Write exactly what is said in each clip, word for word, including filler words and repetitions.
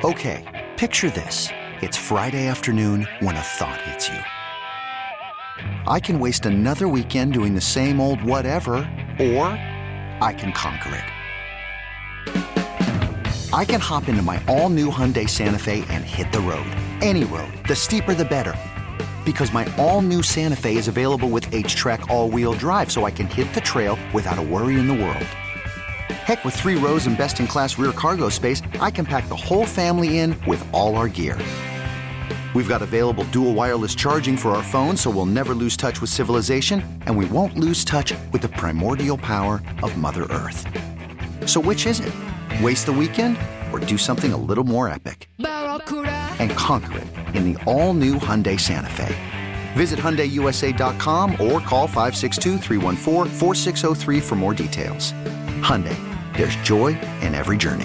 Okay, picture this. It's Friday afternoon when a thought hits you. I can waste another weekend doing the same old whatever, or I can conquer it. I can hop into my all-new Hyundai Santa Fe and hit the road. Any road. The steeper, the better. Because my all-new Santa Fe is available with H-Track all-wheel drive, so I can hit the trail without a worry in the world. Heck, with three rows and best-in-class rear cargo space, I can pack the whole family in with all our gear. We've got available dual wireless charging for our phones, so we'll never lose touch with civilization, and we won't lose touch with the primordial power of Mother Earth. So which is it? Waste the weekend or do something a little more epic? And conquer it in the all-new Hyundai Santa Fe. Visit Hyundai U S A dot com or call five six two, three one four, four six zero three for more details. Hyundai, there's joy in every journey.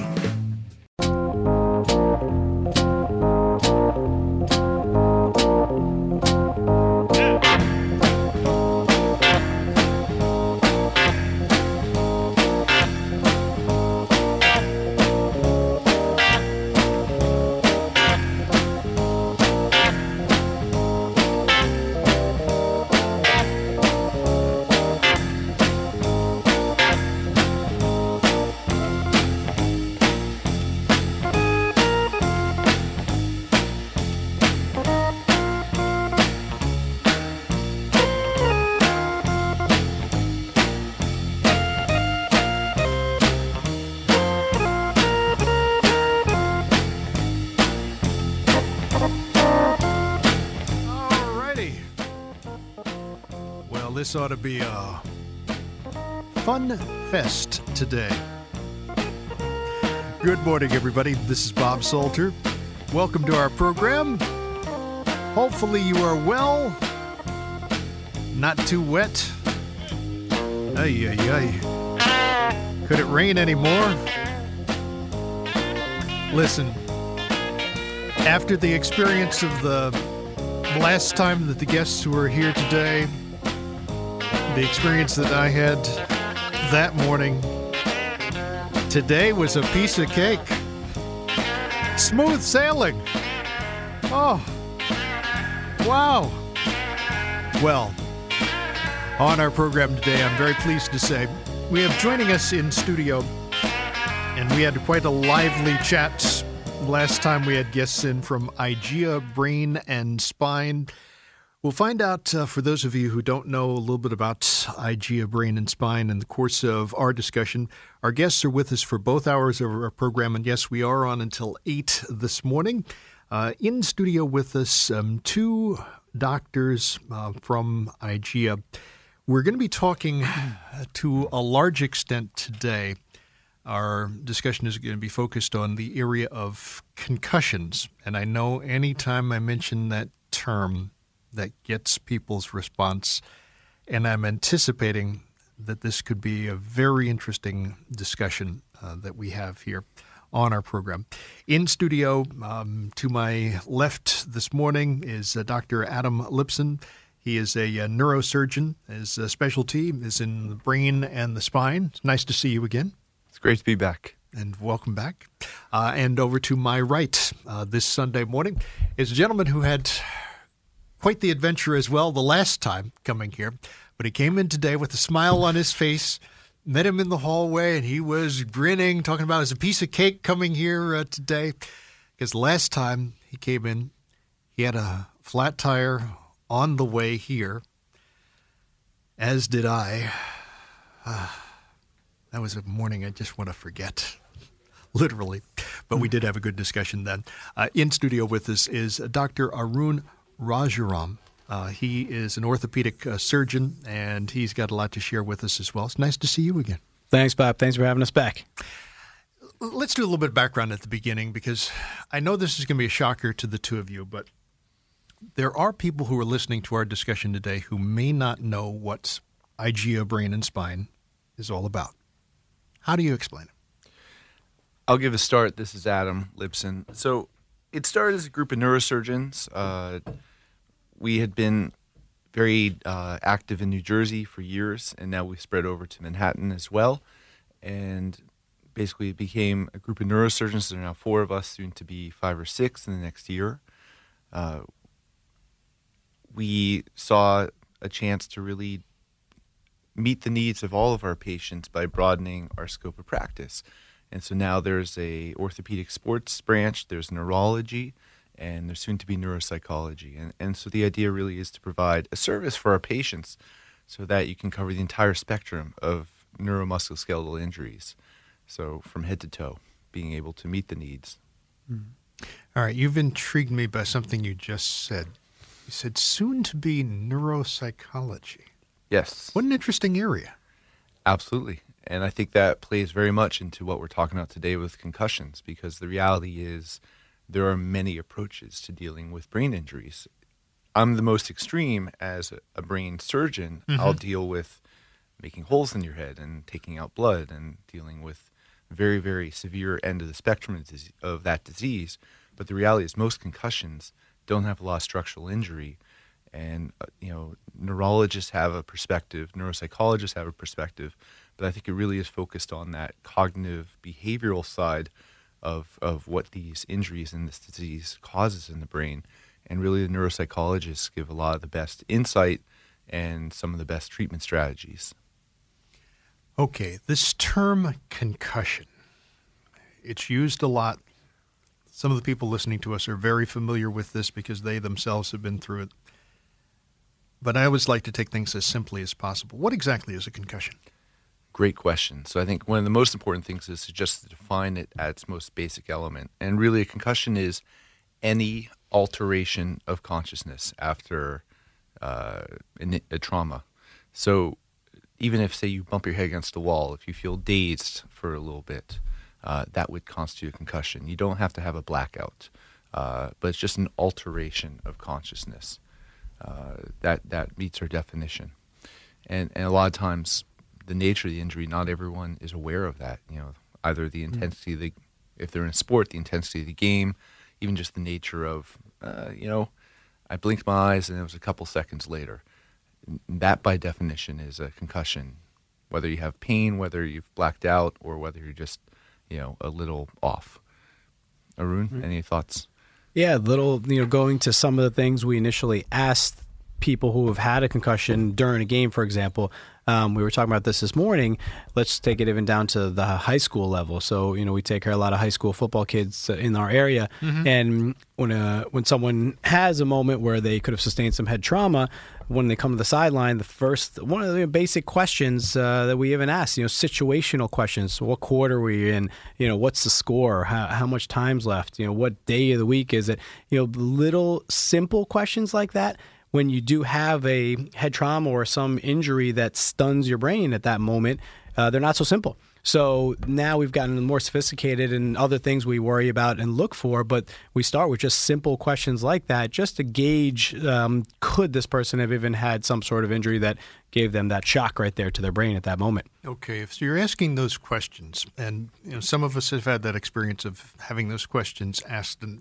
This ought to be a fun fest today. Good morning, everybody. This is Bob Salter. Welcome to our program. Hopefully you are well, not too wet. Ay, ay, ay. Could it rain anymore? Listen, after the experience of the last time that the guests were here today, the experience that I had that morning, today was a piece of cake. Smooth sailing. Oh, wow. Well, on our program today, I'm very pleased to say we have joining us in studio, and we had quite a lively chat last time we had guests in from IGEA Brain and Spine. We'll find out, uh, for those of you who don't know a little bit about IGEA Brain and Spine in the course of our discussion. Our guests are with us for both hours of our program, and yes, we are on until eight this morning. Uh, in studio with us, um, two doctors uh, from IGEA. We're going to be talking to a large extent today. Our discussion is going to be focused on the area of concussions, and I know anytime I mention that term, that gets people's response, and I'm anticipating that this could be a very interesting discussion uh, that we have here on our program. In studio, um, to my left this morning is uh, Doctor Adam Lipson. He is a, a neurosurgeon. His uh, specialty is in the brain and the spine. It's nice to see you again. It's great to be back. And welcome back. Uh, and over to my right uh, this Sunday morning is a gentleman who had quite the adventure as well the last time coming here, but he came in today with a smile on his face, met him in the hallway, and he was grinning, talking about as a piece of cake coming here uh, today, because last time he came in, he had a flat tire on the way here, as did I. Uh, that was a morning I just want to forget, literally, but we did have a good discussion then. Uh, in studio with us is Doctor Arun Rajaram. Uh, he is an orthopedic uh, surgeon, and he's got a lot to share with us as well. It's nice to see you again. Thanks, Bob. Thanks for having us back. Let's do a little bit of background at the beginning, because I know this is going to be a shocker to the two of you, but there are people who are listening to our discussion today who may not know what IGEA Brain and Spine is all about. How do you explain it? I'll give a start. This is Adam Lipson. So it started as a group of neurosurgeons. Uh, we had been very uh, active in New Jersey for years, and now we've spread over to Manhattan as well. And basically became a group of neurosurgeons. There are now four of us, soon to be five or six in the next year. Uh, we saw a chance to really meet the needs of all of our patients by broadening our scope of practice. And so now there's a orthopedic sports branch, there's neurology, and there's soon to be neuropsychology. And, and so the idea really is to provide a service for our patients so that you can cover the entire spectrum of neuromusculoskeletal injuries. So from head to toe, being able to meet the needs. Mm-hmm. All right, you've intrigued me by something you just said. You said soon to be neuropsychology. Yes. What an interesting area. Absolutely. And I think that plays very much into what we're talking about today with concussions, because the reality is there are many approaches to dealing with brain injuries. I'm the most extreme as a brain surgeon. Mm-hmm. I'll deal with making holes in your head and taking out blood and dealing with very, very severe end of the spectrum of that disease. But the reality is most concussions don't have a lot of structural injury. And, uh, you know, neurologists have a perspective, neuropsychologists have a perspective, but I think it really is focused on that cognitive behavioral side of, of what these injuries in this disease causes in the brain. And really the neuropsychologists give a lot of the best insight and some of the best treatment strategies. Okay, this term concussion, it's used a lot. Some of the people listening to us are very familiar with this because they themselves have been through it. But I always like to take things as simply as possible. What exactly is a concussion? Great question. So I think one of the most important things is to just define it at its most basic element. And really a concussion is any alteration of consciousness after uh, a, a trauma. So even if, say, you bump your head against the wall, if you feel dazed for a little bit, uh, that would constitute a concussion. You don't have to have a blackout, uh, but it's just an alteration of consciousness. Uh, that that meets our definition, and and a lot of times the nature of the injury, not everyone is aware of that. You know, either the intensity of the, if they're in sport, the intensity of the game, even just the nature of, uh, you know, I blinked my eyes and it was a couple seconds later. That by definition is a concussion, whether you have pain, whether you've blacked out, or whether you're just, you know, a little off. Arun, mm-hmm. Any thoughts? Yeah, little, you know, going to some of the things we initially asked people who have had a concussion during a game, for example. Um, we were talking about this this morning. Let's take it even down to the high school level. So, you know, we take care of a lot of high school football kids in our area. Mm-hmm. And when uh, when someone has a moment where they could have sustained some head trauma, when they come to the sideline, the first, one of the basic questions uh, that we even ask, you know, situational questions. So what quarter were you in? You know, what's the score? How, how much time's left? You know, what day of the week is it? You know, little simple questions like that. When you do have a head trauma or some injury that stuns your brain at that moment, uh, they're not so simple. So now we've gotten more sophisticated in other things we worry about and look for, but we start with just simple questions like that just to gauge, um, could this person have even had some sort of injury that gave them that shock right there to their brain at that moment? Okay, so you're asking those questions, and you know, some of us have had that experience of having those questions asked, and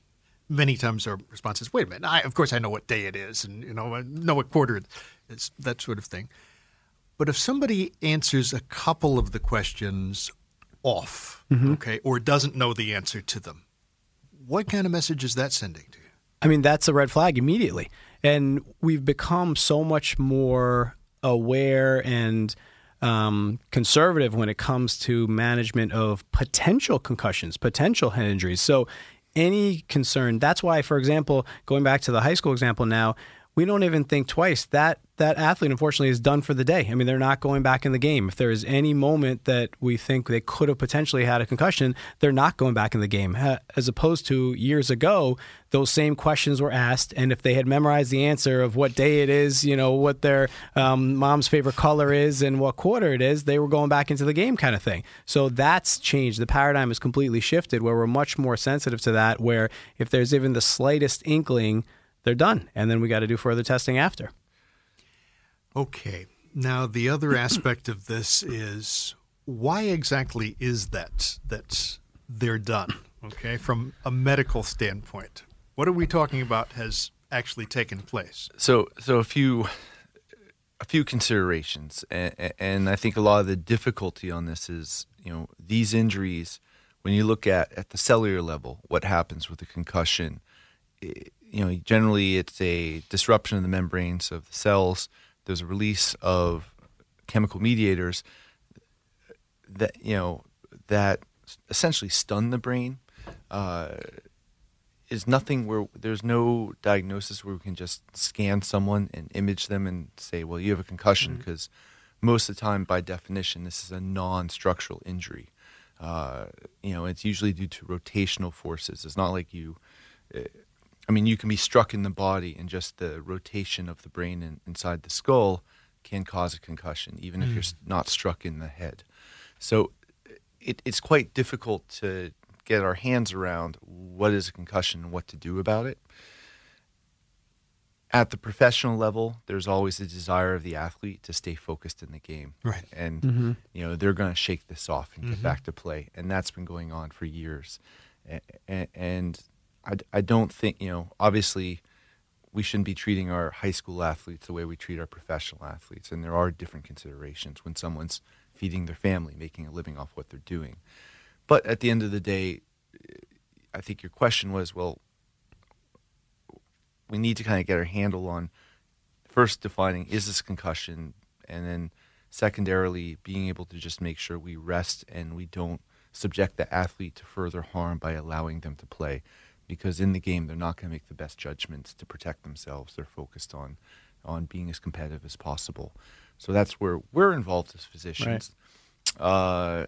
many times our response is, wait a minute, I, of course I know what day it is, and you know, I know what quarter it is, that sort of thing. But if somebody answers a couple of the questions off, mm-hmm. okay, or doesn't know the answer to them, what kind of message is that sending to you? I mean, that's a red flag immediately. And we've become so much more aware and um, conservative when it comes to management of potential concussions, potential head injuries. So any concern, that's why, for example, going back to the high school example now, we don't even think twice. That that athlete, unfortunately, is done for the day. I mean, they're not going back in the game. If there is any moment that we think they could have potentially had a concussion, they're not going back in the game. As opposed to years ago, those same questions were asked, and if they had memorized the answer of what day it is, you know, what their um, mom's favorite color is and what quarter it is, they were going back into the game kind of thing. So that's changed. The paradigm has completely shifted where we're much more sensitive to that, where if there's even the slightest inkling, they're done. And then we got to do further testing after. Okay. Now, the other aspect of this is, why exactly is that, that they're done, okay, from a medical standpoint? What are we talking about has actually taken place? So, so a few a few considerations, and, and I think a lot of the difficulty on this is, you know, these injuries, when you look at, at the cellular level, what happens with a concussion, it, you know, generally it's a disruption of the membranes of the cells. There's a release of chemical mediators that, you know, that essentially stun the brain. Uh, is nothing where there's no diagnosis where we can just scan someone and image them and say, well, you have a concussion, because mm-hmm. most of the time, by definition, this is a non-structural injury. Uh, you know, it's usually due to rotational forces. It's not like you, uh, I mean, you can be struck in the body, and just the rotation of the brain in, inside the skull can cause a concussion, even mm. if you're not struck in the head. So it, it's quite difficult to get our hands around what is a concussion and what to do about it. At the professional level, there's always the desire of the athlete to stay focused in the game. Right. And, mm-hmm. you know, they're going to shake this off and get mm-hmm. back to play. And that's been going on for years. And, and I, I don't think, you know, obviously we shouldn't be treating our high school athletes the way we treat our professional athletes. And there are different considerations when someone's feeding their family, making a living off what they're doing. But at the end of the day, I think your question was, well, we need to kind of get our handle on first defining, is this concussion? And then secondarily, being able to just make sure we rest and we don't subject the athlete to further harm by allowing them to play. Because in the game, they're not going to make the best judgments to protect themselves. They're focused on, on being as competitive as possible. So that's where we're involved as physicians. Right. Uh,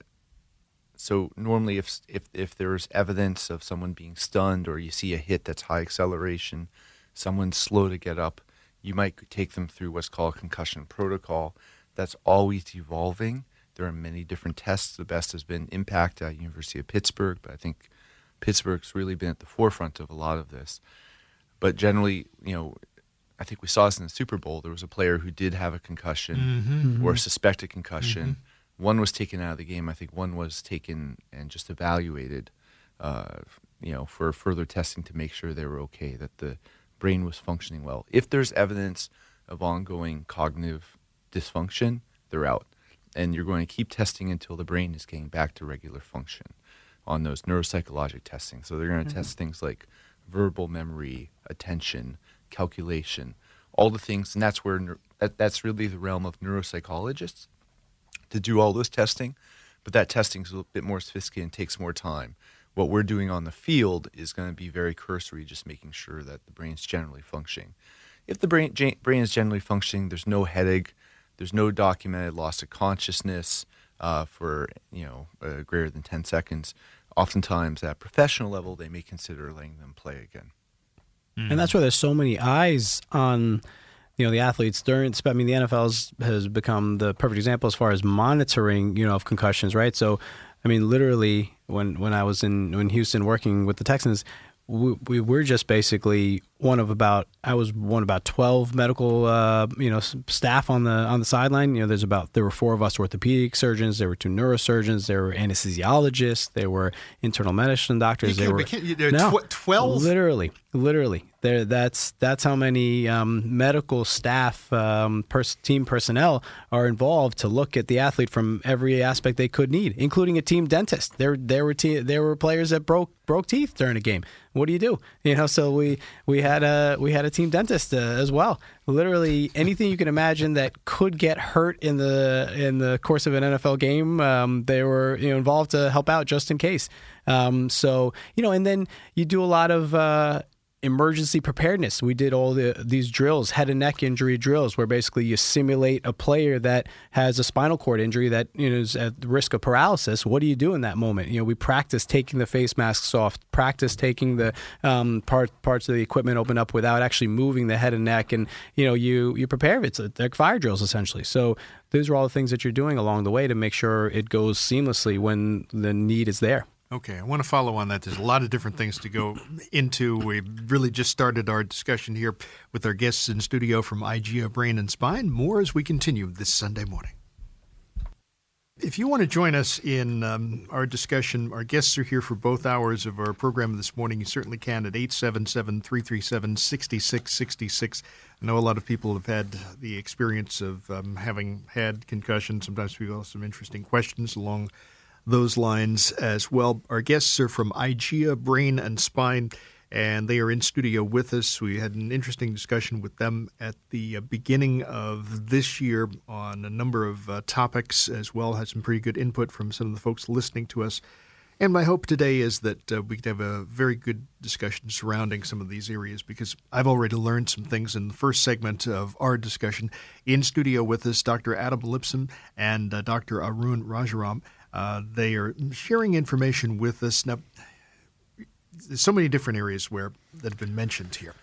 So normally if, if if there's evidence of someone being stunned, or you see a hit that's high acceleration, someone's slow to get up, you might take them through what's called a concussion protocol. That's always evolving. There are many different tests. The best has been IMPACT at University of Pittsburgh, but I think Pittsburgh's really been at the forefront of a lot of this. But generally, you know, I think we saw this in the Super Bowl. There was a player who did have a concussion mm-hmm. or a suspected concussion. Mm-hmm. One was taken out of the game. I think one was taken and just evaluated, uh, you know, for further testing to make sure they were okay, that the brain was functioning well. If there's evidence of ongoing cognitive dysfunction, they're out. And you're going to keep testing until the brain is getting back to regular function on those neuropsychologic testing. So they're going to mm-hmm. test things like verbal memory, attention, calculation, all the things. And that's where that, that's really the realm of neuropsychologists to do all this testing, but that testing is a little bit more sophisticated and takes more time. What we're doing on the field is going to be very cursory, just making sure that the brain's generally functioning. If the brain, brain is generally functioning, there's no headache, there's no documented loss of consciousness uh, for you know uh, greater than ten seconds. Oftentimes, at professional level, they may consider letting them play again. Mm. And that's why there's so many eyes on, you know, the athletes during. I mean, the N F L has become the perfect example as far as monitoring, you know, of concussions, right? So, I mean, literally, when when I was in in Houston working with the Texans, we, we were just basically one of about. I was one of about twelve medical, uh, you know, staff on the on the sideline. You know, there's about there were four of us orthopedic surgeons. There were two neurosurgeons. There were anesthesiologists. There were internal medicine doctors. You there were you, there no, tw- twelve. Literally, literally. There, that's that's how many um, medical staff, um, pers- team personnel are involved to look at the athlete from every aspect they could need, including a team dentist. There, there were te- there were players that broke broke teeth during a game. What do you do? You know, so we we had a we had a team dentist uh, as well. Literally anything you can imagine that could get hurt in the in the course of an N F L game, um, they were you know involved to help out just in case. Um, so you know, and then you do a lot of. Uh, Emergency preparedness. We did all the these drills, head and neck injury drills, where basically you simulate a player that has a spinal cord injury that you know is at risk of paralysis. What do you do in that moment? You know, we practice taking the face masks off, practice taking the um, part parts of the equipment open up without actually moving the head and neck, and you know, you you prepare. It's like fire drills essentially. So those are all the things that you're doing along the way to make sure it goes seamlessly when the need is there. Okay, I want to follow on that. There's a lot of different things to go into. We really just started our discussion here with our guests in studio from I G A Brain and Spine. More as we continue this Sunday morning. If you want to join us in um, our discussion, our guests are here for both hours of our program this morning. You certainly can at eight seven seven, three three seven, six six six six. I know a lot of people have had the experience of um, having had concussions. Sometimes people have some interesting questions along those lines as well. Our guests are from I G A Brain and Spine, and they are in studio with us. We had an interesting discussion with them at the beginning of this year on a number of uh, topics as well. Had some pretty good input from some of the folks listening to us. And my hope today is that uh, we can have a very good discussion surrounding some of these areas, because I've already learned some things in the first segment of our discussion. In studio with us, Doctor Adam Lipson and uh, Doctor Arun Rajaram. Uh, they are sharing information with us. Now, there's so many different areas where that have been mentioned here.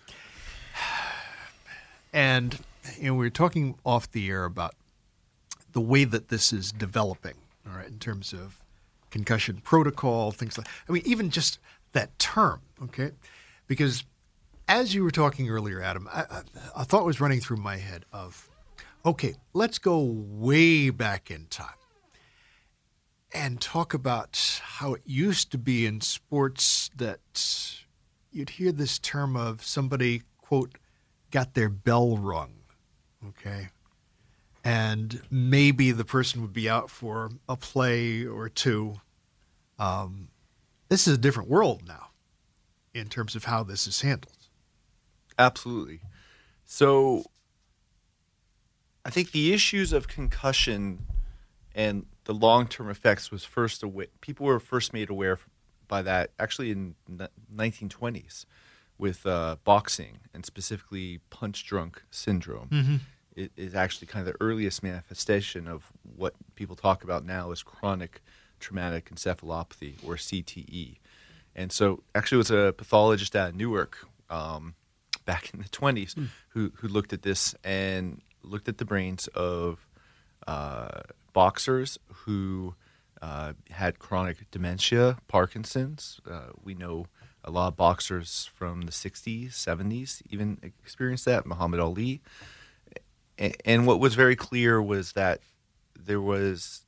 And you know, we were talking off the air about the way that this is developing, all right, in terms of concussion protocol, things like I mean, even just that term, okay? Because as you were talking earlier, Adam, I, I, a thought was running through my head of, okay, let's go way back in time and talk about how it used to be in sports that you'd hear this term of somebody, quote, got their bell rung, okay? And maybe the person would be out for a play or two. Um, this is a different world now in terms of how this is handled. Absolutely. So I think the issues of concussion and the long-term effects was first awa- people were first made aware by that actually in the nineteen twenties with uh, boxing, and specifically punch-drunk syndrome. Mm-hmm. It is actually kind of the earliest manifestation of what people talk about now as chronic traumatic encephalopathy, or C T E. And so actually it was a pathologist out of Newark um, back in the twenties mm. who, who looked at this and looked at the brains of uh, boxers who uh, had chronic dementia, Parkinson's. Uh, we know a lot of boxers from the sixties, seventies even experienced that, Muhammad Ali. And, and what was very clear was that there was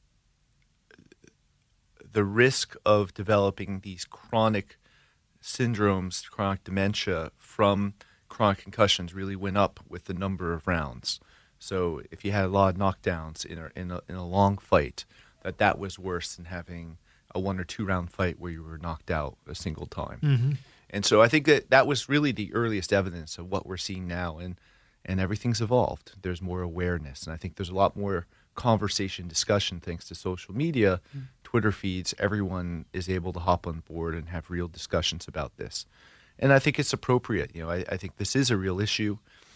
the risk of developing these chronic syndromes, chronic dementia from chronic concussions really went up with the number of rounds. So if you had a lot of knockdowns in a, in a, in a long fight, that that was worse than having a one or two round fight where you were knocked out a single time. Mm-hmm. And so I think that that was really the earliest evidence of what we're seeing now. And, and everything's evolved. There's more awareness. And I think there's a lot more conversation, discussion, thanks to social media, mm-hmm. Twitter feeds. Everyone is able to hop on board and have real discussions about this. And I think it's appropriate. You know, I, I think this is a real issue.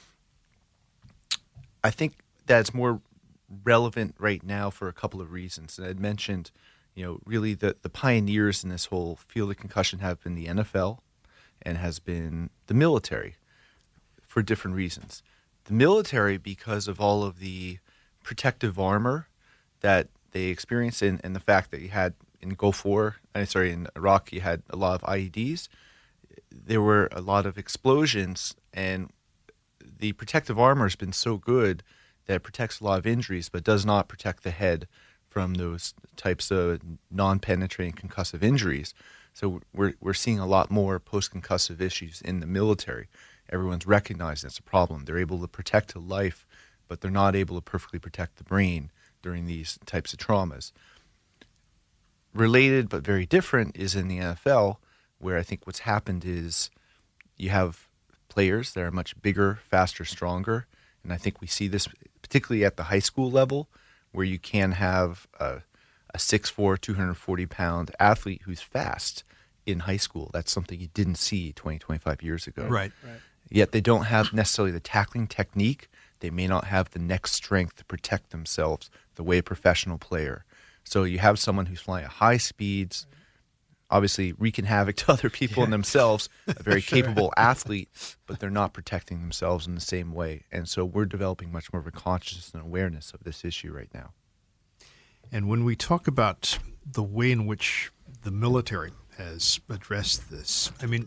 I think that it's more relevant right now for a couple of reasons. And I'd mentioned, you know, really the, the pioneers in this whole field of concussion have been the N F L and has been the military for different reasons. The military, because of all of the protective armor that they experienced and, and the fact that you had in Gulf War, uh, sorry, in Iraq, you had a lot of I E Ds. There were a lot of explosions, and the protective armor has been so good that it protects a lot of injuries, but does not protect the head from those types of non-penetrating concussive injuries. So we're we're seeing a lot more post-concussive issues in the military. Everyone's recognized it's a problem. They're able to protect a life, but they're not able to perfectly protect the brain during these types of traumas. Related but very different is in the N F L, where I think what's happened is you have players that are much bigger, faster, stronger. And I think we see this particularly at the high school level, where you can have a, a six foot four, two hundred forty pound athlete who's fast in high school. That's something you didn't see twenty, twenty-five years ago. Right. right. Yet they don't have necessarily the tackling technique. They may not have the neck strength to protect themselves the way a professional player. So you have someone who's flying at high speeds, obviously wreaking havoc to other people yeah. and themselves, a very sure. capable athlete, but they're not protecting themselves in the same way. And so we're developing much more of a consciousness and awareness of this issue right now. And when we talk about the way in which the military has addressed this, I mean,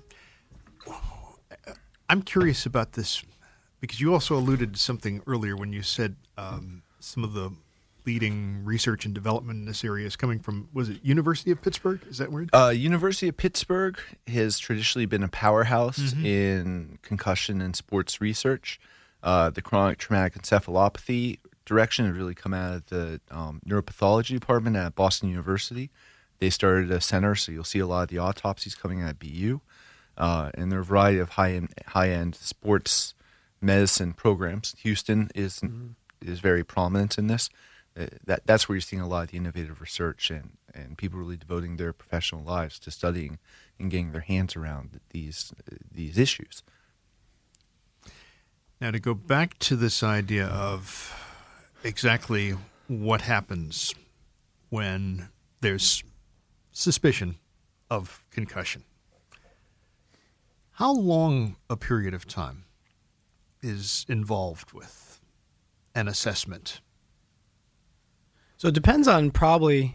I'm curious about this because you also alluded to something earlier when you said um, some of the leading research and development in this area is coming from, was it University of Pittsburgh? Is that word? Uh, University of Pittsburgh has traditionally been a powerhouse Mm-hmm. in concussion and sports research. Uh, the chronic traumatic encephalopathy direction had really come out of the um, neuropathology department at Boston University. They started a center, so you'll see a lot of the autopsies coming out of B U. Uh, and there are a variety of high-end, high-end sports medicine programs. Houston is mm-hmm. is very prominent in this. Uh, that that's where you're seeing a lot of the innovative research and, and people really devoting their professional lives to studying and getting their hands around these uh, these issues. Now, to go back to this idea of exactly what happens when there's suspicion of concussion, how long a period of time is involved with an assessment? So it depends on probably,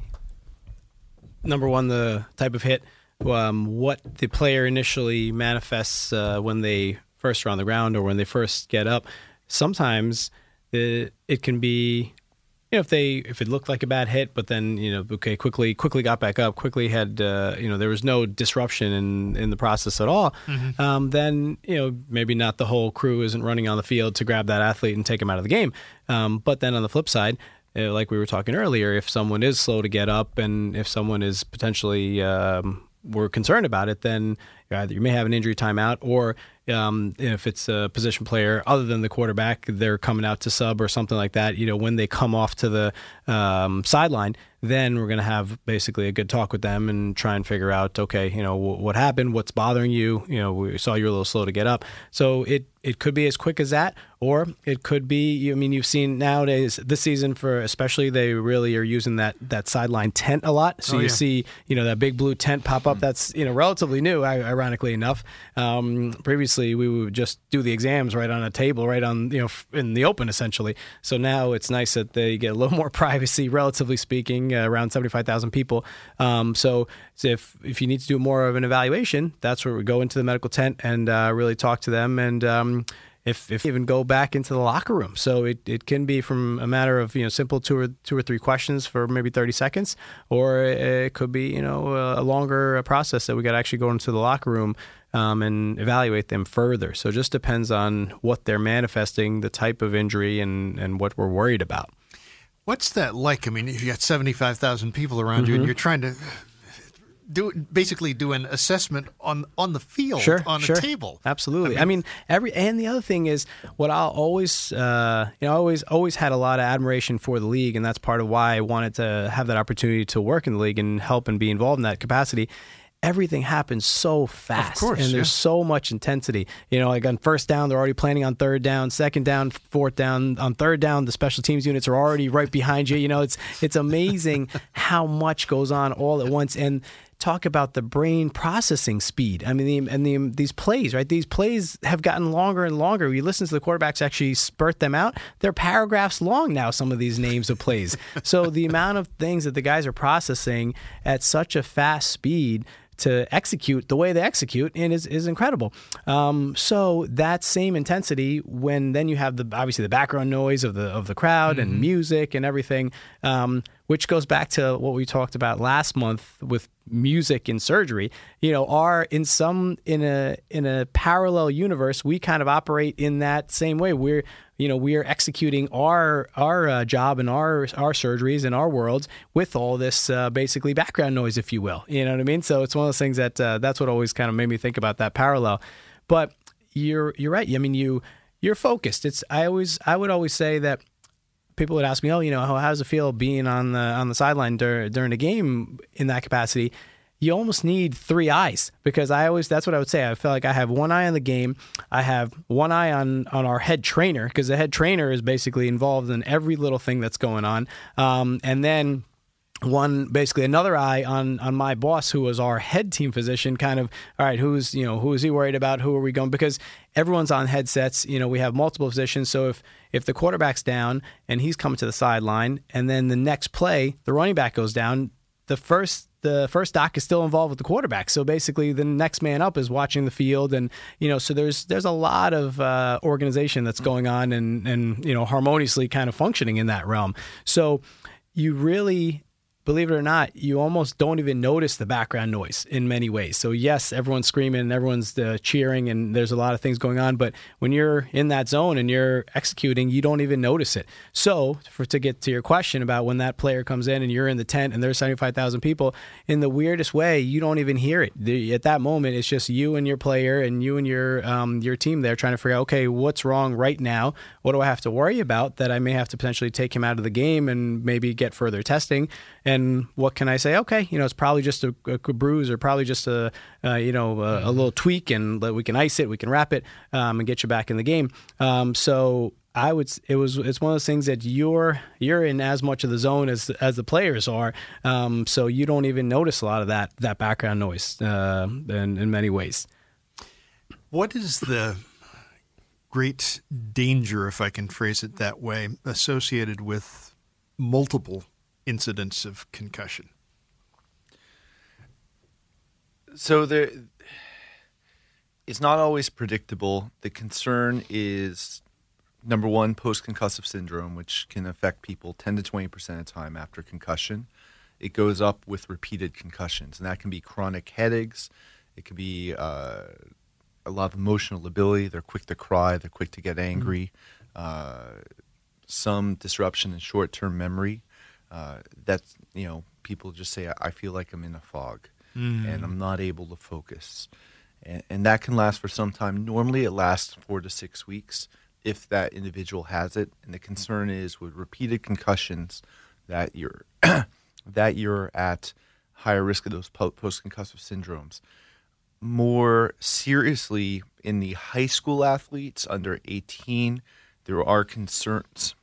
number one, the type of hit, um, what the player initially manifests uh, when they first are on the ground or when they first get up. Sometimes it, it can be, you know, if they if it looked like a bad hit, but then, you know, okay, quickly quickly got back up, quickly had, uh, you know, there was no disruption in, in the process at all, mm-hmm. um, then, you know, maybe not the whole crew isn't running on the field to grab that athlete and take him out of the game. Um, but then on the flip side, uh, like we were talking earlier, if someone is slow to get up and if someone is potentially um, we're concerned about it, then either you may have an injury timeout, or um, if it's a position player other than the quarterback, they're coming out to sub or something like that. You know, when they come off to the um, sideline, then we're going to have basically a good talk with them and try and figure out, okay, you know, w- what happened, what's bothering you. You know, we saw you were a little slow to get up. So it it could be as quick as that, or it could be, I mean, you've seen nowadays this season for especially, they really are using that that sideline tent a lot. So oh, you yeah. see, you know, that big blue tent pop up. That's, you know, relatively new, ironically enough. Um, previously, we would just do the exams right on a table, right on, you know, in the open, essentially. So now it's nice that they get a little more privacy, relatively speaking, uh, around seventy-five thousand people. Um, so if if you need to do more of an evaluation, that's where we go into the medical tent and uh, really talk to them, and um, if if even go back into the locker room. So it, it can be from a matter of, you know, simple two or two or three questions for maybe thirty seconds, or it could be, you know, a longer process that we got to actually go into the locker room um, and evaluate them further. So it just depends on what they're manifesting, the type of injury, and, and what we're worried about. What's that like? I mean, if you got seventy-five thousand people around Mm-hmm. you and you're trying to do basically do an assessment on, on the field, sure, on sure. a table. Absolutely. I I mean, mean, every and the other thing is what I'll always, uh, you know, I always always had a lot of admiration for the league, and that's part of why I wanted to have that opportunity to work in the league and help and be involved in that capacity. Everything happens so fast, course, and yeah. there's so much intensity. You know, like on first down, they're already planning on third down. Second down, fourth down. On third down, the special teams units are already right behind you. You know, it's it's amazing how much goes on all at once. And talk about the brain processing speed. I mean, the, and the, these plays, right? These plays have gotten longer and longer. You listen to the quarterbacks actually spurt them out. They're paragraphs long now, some of these names of plays. So the amount of things that the guys are processing at such a fast speed to execute the way they execute and is, is incredible. Um, so that same intensity, when then you have the obviously the background noise of the of the crowd mm-hmm. and music and everything, um, which goes back to what we talked about last month with music and surgery. You know, are in some in a in a parallel universe, we kind of operate in that same way. We're you know we are executing our our uh, job and our our surgeries in our worlds with all this uh, basically background noise, if you will. You know what I mean? So it's one of those things that uh, that's what always kind of made me think about that parallel. But you're you're right. I mean, you you're focused. It's I always I would always say that. People would ask me, oh, you know, how, how does it feel being on the on the sideline dur- during a game in that capacity? You almost need three eyes, because I always, that's what I would say. I feel like I have one eye on the game. I have one eye on, on our head trainer, because the head trainer is basically involved in every little thing that's going on. Um, and then one, basically another eye on, on my boss, who was our head team physician, kind of, all right, who's, you know, who is he worried about? Who are we going? Because everyone's on headsets. You know, we have multiple physicians. So if, if the quarterback's down and he's coming to the sideline, and then the next play, the running back goes down, the first the first doc is still involved with the quarterback. So basically, the next man up is watching the field, and you know, so there's there's a lot of uh, organization that's going on, and and you know, harmoniously kind of functioning in that realm. So you really, believe it or not, you almost don't even notice the background noise in many ways. So yes, everyone's screaming and everyone's uh, cheering and there's a lot of things going on, but when you're in that zone and you're executing, you don't even notice it. So for to get to your question about when that player comes in and you're in the tent and there's seventy-five thousand people, in the weirdest way, you don't even hear it. The, at that moment, it's just you and your player and you and your um, your team there trying to figure out, okay, what's wrong right now? What do I have to worry about that I may have to potentially take him out of the game and maybe get further testing? And what can I say? Okay, you know, it's probably just a, a bruise or probably just a, uh, you know, a, a little tweak, and we can ice it, we can wrap it, um, and get you back in the game. Um, so I would, it was, it's one of those things that you're, you're in as much of the zone as as the players are. Um, so you don't even notice a lot of that that background noise uh, in, in many ways. What is the great danger, if I can phrase it that way, associated with multiple incidents of concussion? So there, it's not always predictable. The concern is, number one, post-concussive syndrome, which can affect people ten to twenty percent of the time after concussion. It goes up with repeated concussions, and that can be chronic headaches. It can be uh, a lot of emotional lability. They're quick to cry. They're quick to get angry. Mm-hmm. Uh, some disruption in short-term memory. Uh, that's, you know, people just say, I feel like I'm in a fog mm. and I'm not able to focus. And, and that can last for some time. Normally it lasts four to six weeks if that individual has it. And the concern is with repeated concussions that you're, that you're at higher risk of those post-concussive syndromes. More seriously, in the high school athletes under eighteen, there are concerns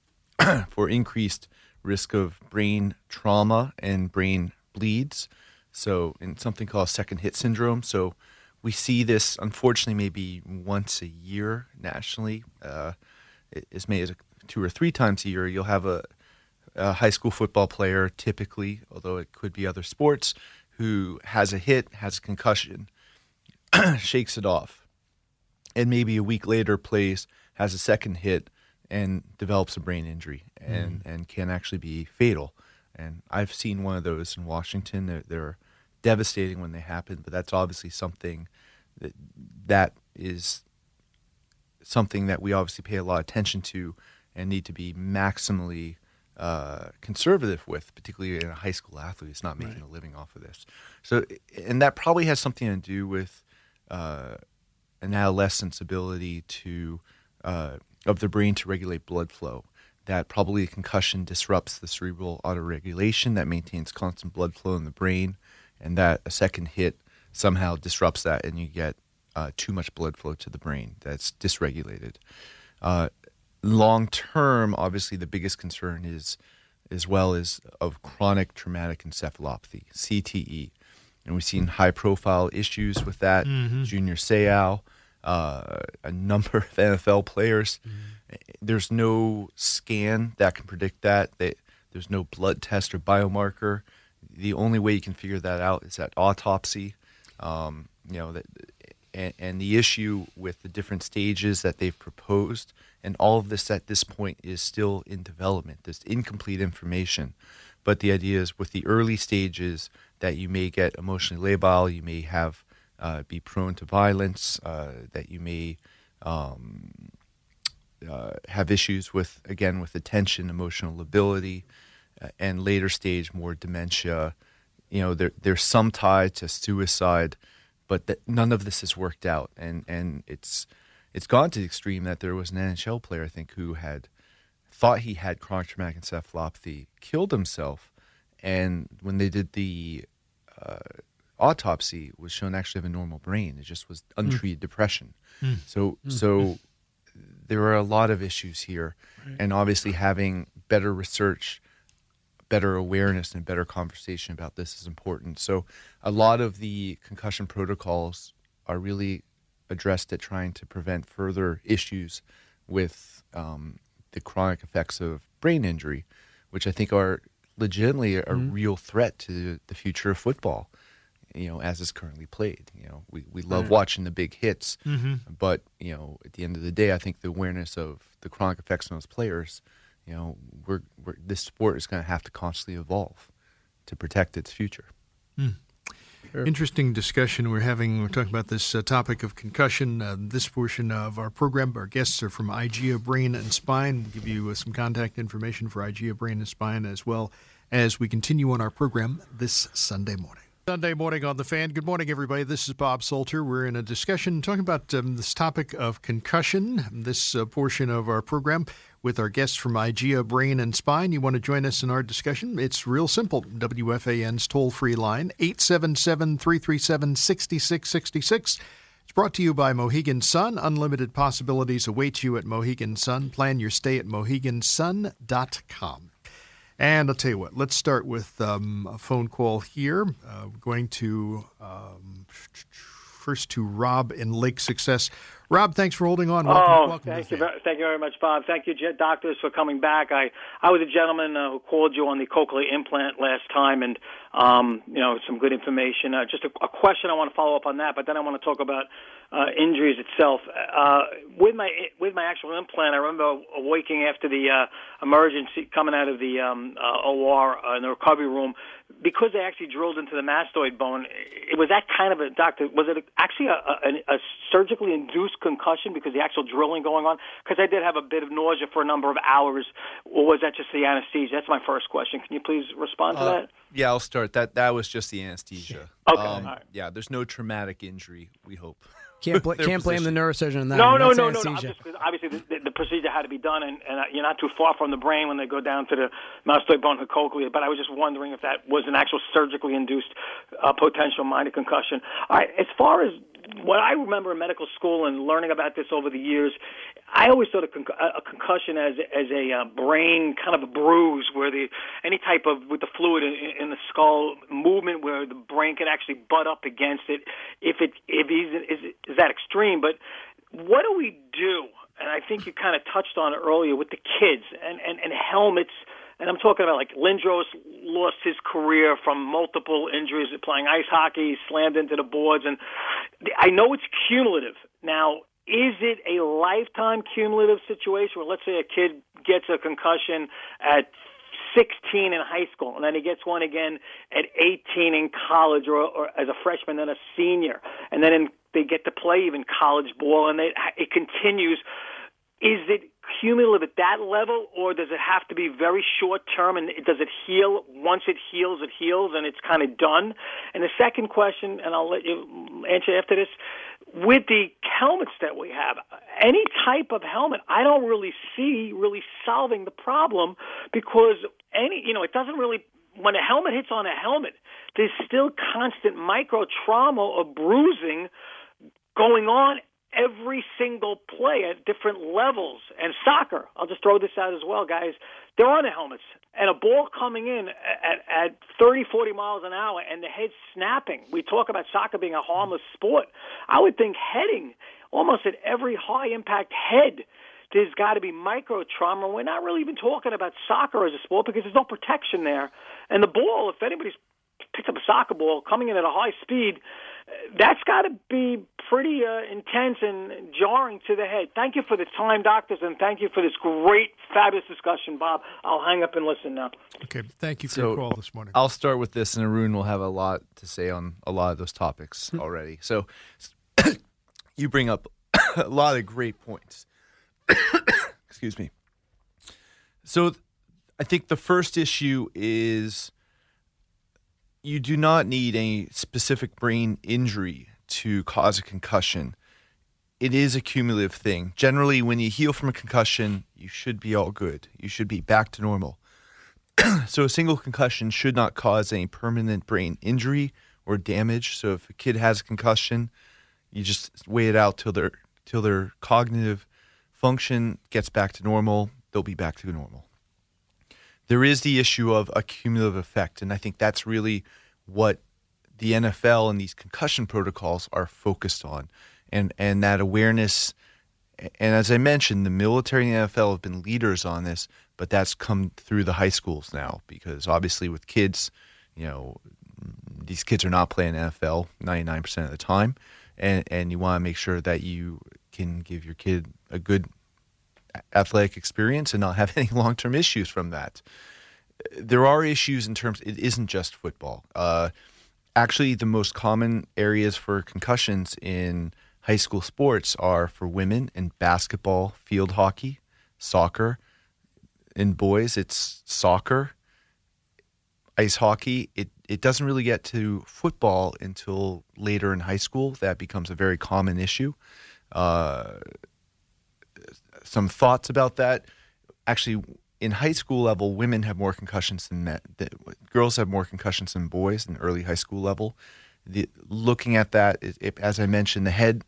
for increased risk of brain trauma and brain bleeds, so in something called second hit syndrome. So we see this, unfortunately, maybe once a year nationally, uh, as many as two or three times a year. You'll have a, a high school football player, typically, although it could be other sports, who has a hit, has a concussion, shakes it off, and maybe a week later plays, has a second hit, and develops a brain injury and, mm. and can actually be fatal. And I've seen one of those in Washington. They're, they're devastating when they happen, but that's obviously something that, that is something that we obviously pay a lot of attention to and need to be maximally uh, conservative with, particularly in a high school athlete who's not making right. a living off of this. So, and that probably has something to do with uh, an adolescent's ability to uh, of the brain to regulate blood flow. That probably a concussion disrupts the cerebral autoregulation that maintains constant blood flow in the brain, and that a second hit somehow disrupts that, and you get uh, too much blood flow to the brain that's dysregulated. Uh, long term, obviously, the biggest concern is, as well as of chronic traumatic encephalopathy, C T E, and we've seen high profile issues with that. Mm-hmm. Junior Seau. Uh, a number of N F L players. Mm-hmm. There's no scan that can predict that. They, there's no blood test or biomarker. The only way you can figure that out is at autopsy. Um, you know, that, and, and the issue with the different stages that they've proposed, and all of this at this point is still in development. There's incomplete information. But the idea is with the early stages that you may get emotionally labile, you may have Uh, be prone to violence, uh, that you may um, uh, have issues with, again, with attention, emotional lability, uh, and later stage more dementia. You know, there, there's some tie to suicide, but that none of this has worked out. And, and it's it's gone to the extreme that there was an N H L player, I think, who had thought he had chronic traumatic encephalopathy, killed himself, and when they did the uh, autopsy, was shown actually have a normal brain. It just was untreated mm. depression. Mm. So, mm. so there are a lot of issues here, right. and obviously having better research, better awareness, and better conversation about this is important. So, a lot of the concussion protocols are really addressed at trying to prevent further issues with um, the chronic effects of brain injury, which I think are legitimately a, a Mm-hmm. real threat to the future of football, you know, as it's currently played. You know, we, we love Right. watching the big hits, Mm-hmm. but, you know, at the end of the day, I think the awareness of the chronic effects on those players, you know, we're, we're this sport is going to have to constantly evolve to protect its future. Sure. Interesting discussion we're having. We're talking about this uh, topic of concussion. Uh, this portion of our program, our guests are from IGEA Brain and Spine. We'll give you uh, some contact information for IGEA Brain and Spine as well as we continue on our program this Sunday morning. Sunday morning on The Fan. Good morning, everybody. This is Bob Salter. We're in a discussion talking about um, this topic of concussion, this uh, portion of our program with our guests from IGEA Brain and Spine. You want to join us in our discussion? It's real simple. W F A N's toll-free line, eight seven seven, three three seven, six six six six. It's brought to you by Mohegan Sun. Unlimited possibilities await you at Mohegan Sun. Plan your stay at mohegan sun dot com. And I'll tell you what, let's start with um, a phone call here. Uh, we're going to um, first to Rob in Lake Success. Rob, thanks for holding on. Welcome, oh, welcome thank to you, the very, thank you very much, Bob. Thank you, Jet Doctors, for coming back. I, I was a gentleman uh, who called you on the cochlear implant last time, and um, you know, some good information. Uh, just a, a question I want to follow up on that, but then I want to talk about uh, injuries itself. Uh, with my with my actual implant, I remember waking after the uh, emergency, coming out of the um, uh, O R uh, in the recovery room. Because they actually drilled into the mastoid bone, it was that kind of a, doctor, was it actually a, a, a surgically induced concussion because the actual drilling going on? Because I did have a bit of nausea for a number of hours, or was that just the anesthesia? That's my first question. Can you please respond to Uh, that? Yeah, I'll start. That that was just the anesthesia. Okay, Um, all right. Yeah, there's no traumatic injury, we hope. Can't, bl- Their can't blame the position. neurosurgeon on that. No, one. no, That's no, no, no. I'm anesthesia. just, obviously, the, the, the procedure had to be done, and, and uh, you're not too far from the brain when they go down to the mastoid bone and cochlea. But I was just wondering if that was an actual surgically induced uh, potential minor concussion. All right, as far as what I remember in medical school and learning about this over the years, I always thought of conc- a concussion as as a uh, brain kind of a bruise, where the any type of with the fluid in, in the skull movement, where the brain can actually butt up against it. If it if he's, is is that extreme, but what do we do? And I think you kind of touched on it earlier with the kids and and, and helmets. And I'm talking about like Lindros lost his career from multiple injuries playing ice hockey, slammed into the boards. And I know it's cumulative. Now, is it a lifetime cumulative situation where, let's say, a kid gets a concussion at sixteen in high school, and then he gets one again at eighteen in college, or, or as a freshman and a senior, and then in, they get to play even college ball, and they, it continues. Is it cumulative at that level, or does it have to be very short term, and does it heal? Once it heals, it heals, and it's kind of done? And the second question, and I'll let you answer after this, with the helmets that we have, any type of helmet, I don't really see really solving the problem, because any, you know, it doesn't really, when a helmet hits on a helmet, there's still constant micro trauma or bruising going on every single play at different levels. And soccer, I'll just throw this out as well, guys, they're on the helmets, and a ball coming in at, at thirty, forty miles an hour and the head snapping. We talk about soccer being a harmless sport. I would think heading, almost at every high-impact head, there's got to be micro trauma. We're not really even talking about soccer as a sport because there's no protection there. And the ball, if anybody's picked up a soccer ball coming in at a high speed, that's got to be pretty uh, intense and jarring to the head. Thank you for the time, doctors, and thank you for this great, fabulous discussion, Bob. I'll hang up and listen now. Okay, thank you for So, your call this morning. I'll start with this, and Arun will have a lot to say on a lot of those topics already. So you bring up a lot of great points. Excuse me. So I think the first issue is you do not need a specific brain injury to cause a concussion. It is a cumulative thing. Generally, when you heal from a concussion, you should be all good. You should be back to normal. So a single concussion should not cause any permanent brain injury or damage. So if a kid has a concussion, you just wait it out till their till their cognitive function gets back to normal. They'll be back to normal. There is the issue of a cumulative effect, and I think that's really what the N F L and these concussion protocols are focused on, and and that awareness. And as I mentioned, the military and the N F L have been leaders on this, but that's come through the high schools now, because obviously with kids, you know, these kids are not playing N F L ninety-nine percent of the time, and, and you want to make sure that you can give your kid a good athletic experience and not have any long-term issues from that. There are issues in terms, it isn't just football. Uh, actually, the most common areas for concussions in high school sports are for women in basketball, field hockey, soccer. In boys, it's soccer, ice hockey. It it doesn't really get to football until later in high school. That becomes a very common issue. Uh, some thoughts about that. Actually, in high school level, women have more concussions than men. The, girls have more concussions than boys in early high school level. The, looking at that, it, it, as I mentioned, the head,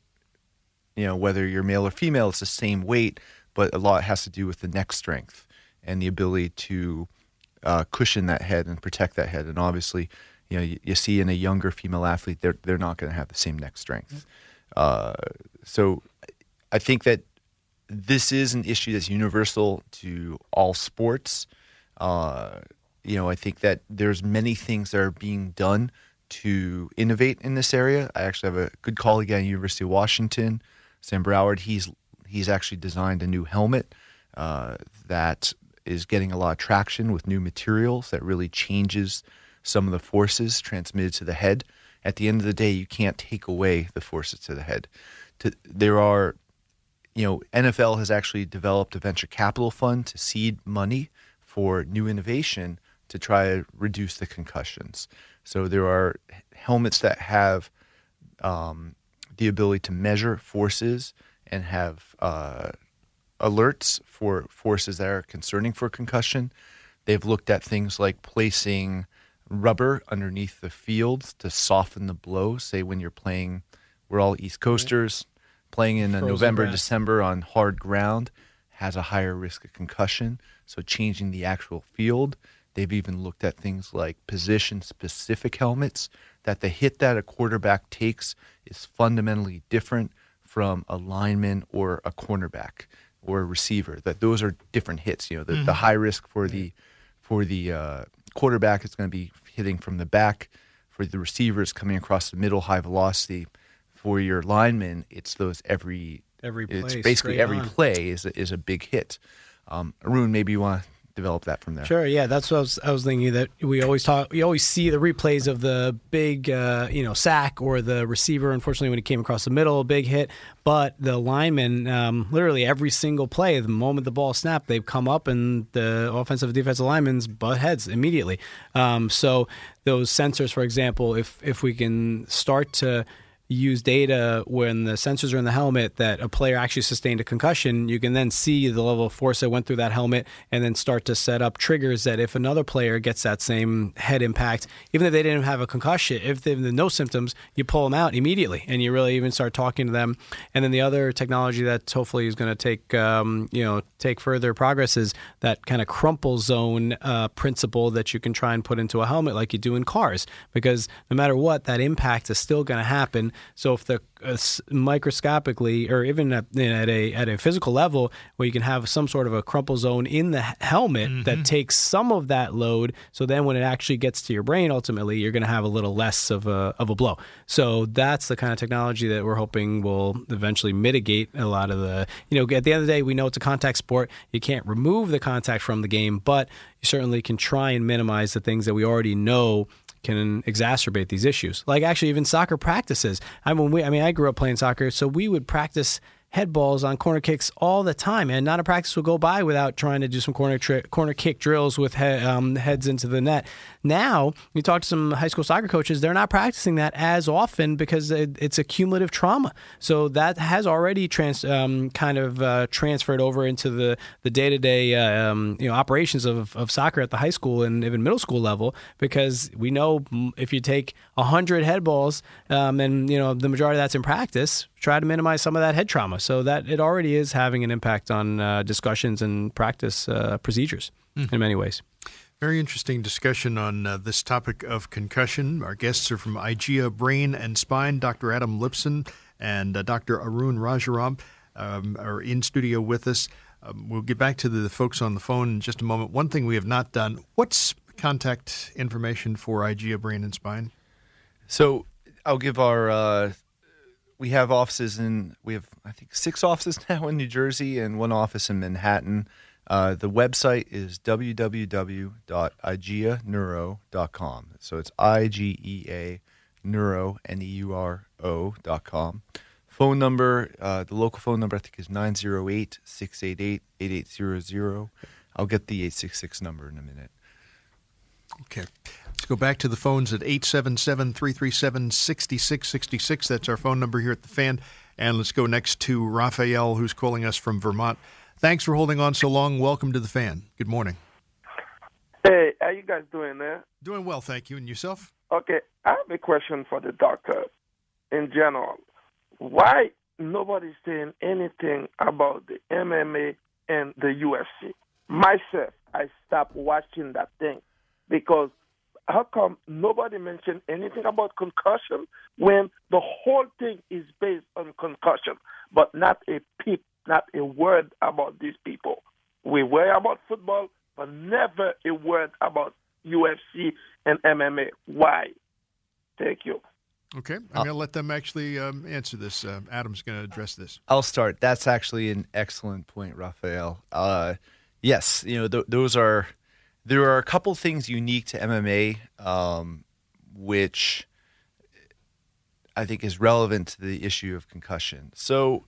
you know, whether you're male or female, it's the same weight, but a lot has to do with the neck strength and the ability to uh, cushion that head and protect that head. And obviously, you know, you, you see in a younger female athlete, they're they're not going to have the same neck strength. Uh, so I think that this is an issue that's universal to all sports. Uh, you know, I think that there's many things that are being done to innovate in this area. I actually have a good colleague at University of Washington, Sam Broward. He's he's actually designed a new helmet uh, that is getting a lot of traction with new materials that really changes some of the forces transmitted to the head. At the end of the day, you can't take away the forces to the head. To, there are, you know, N F L has actually developed a venture capital fund to seed money for new innovation to try to reduce the concussions. So there are helmets that have um, the ability to measure forces and have uh, alerts for forces that are concerning for concussion. They've looked at things like placing rubber underneath the fields to soften the blow. Say when you're playing, we're all East Coasters, playing in a November, grass. December on hard ground has a higher risk of concussion. So changing the actual field. They've even looked at things like position-specific helmets, that the hit that a quarterback takes is fundamentally different from a lineman or a cornerback or a receiver, that those are different hits. You know, the, mm-hmm. the high risk for the for the uh, quarterback is going to be hitting from the back. For the receivers, coming across the middle, high velocity. For your lineman, it's those every every play. It's basically every on. play is a, is a big hit. Um, Arun, maybe you want to develop that from there. Sure, yeah, that's what I was, I was thinking, that we always talk, we always see the replays of the big, uh, you know, sack or the receiver. Unfortunately, when he came across the middle, a big hit. But the linemen, um, literally every single play, the moment the ball snapped, they've come up and the offensive, defensive linemen's butt heads immediately. Um, so those sensors, for example, if if we can start to use data when the sensors are in the helmet that a player actually sustained a concussion, you can then see the level of force that went through that helmet and then start to set up triggers that if another player gets that same head impact, even if they didn't have a concussion, if they have no symptoms, you pull them out immediately and you really even start talking to them. And then the other technology that hopefully is going to take, um, you know, take further progress is that kind of crumple zone uh, principle that you can try and put into a helmet like you do in cars, because no matter what, that impact is still going to happen. So if the uh, microscopically, or even at, at a at a physical level, where you can have some sort of a crumple zone in the helmet mm-hmm. that takes some of that load, so then when it actually gets to your brain, ultimately you're going to have a little less of a of a blow. So that's the kind of technology that we're hoping will eventually mitigate a lot of the, you know, at the end of the day, we know it's a contact sport. You can't remove the contact from the game, but you certainly can try and minimize the things that we already know can exacerbate these issues. Like actually even soccer practices. I mean, we, I mean, I grew up playing soccer, so we would practice head balls on corner kicks all the time, and not a practice would go by without trying to do some corner tri- corner kick drills with he- um, heads into the net. Now, you talk to some high school soccer coaches, they're not practicing that as often because it, it's a cumulative trauma. So that has already trans- um, kind of uh, transferred over into the, the day-to-day uh, um, you know, operations of, of soccer at the high school and even middle school level, because we know if you take one hundred head balls um, and you know the majority of that's in practice, try to minimize some of that head trauma, so that it already is having an impact on uh, discussions and practice uh, procedures mm. in many ways. Very interesting discussion on uh, this topic of concussion. Our guests are from I G E A Brain and Spine. Doctor Adam Lipson and uh, Doctor Arun Rajaram um, are in studio with us. Um, we'll get back to the folks on the phone in just a moment. One thing we have not done, what's contact information for I G A Brain and Spine? So I'll give our, uh, we have offices in, we have, I think, six offices now in New Jersey and one office in Manhattan. Uh, the website is w w w dot i g a neuro dot com. So it's I G E A Neuro, N E U R O dot com. Phone number, uh, the local phone number I think is nine zero eight, six eight eight, eight eight zero zero. I'll get the eight six six number in a minute. Okay. Let's go back to the phones at eight seven seven, three three seven, six six six six. That's our phone number here at the Fan. And let's go next to Raphael, who's calling us from Vermont. Thanks for holding on so long. Welcome to the Fan. Good morning. Hey, how you guys doing there? Doing well, thank you. And yourself? Okay, I have a question for the doctor in general. Why nobody's saying anything about the M M A and the U F C? Myself, I stopped watching that thing because how come nobody mentioned anything about concussion when the whole thing is based on concussion, but not a peep, not a word about these people? We worry about football, but never a word about U F C and M M A. Why? Thank you. Okay. I'm going to let them actually um, answer this. Uh, Adam's going to address this. I'll start. That's actually an excellent point, Raphael. Uh, yes, you know, th- those are, there are a couple things unique to M M A, um, which I think is relevant to the issue of concussion. So,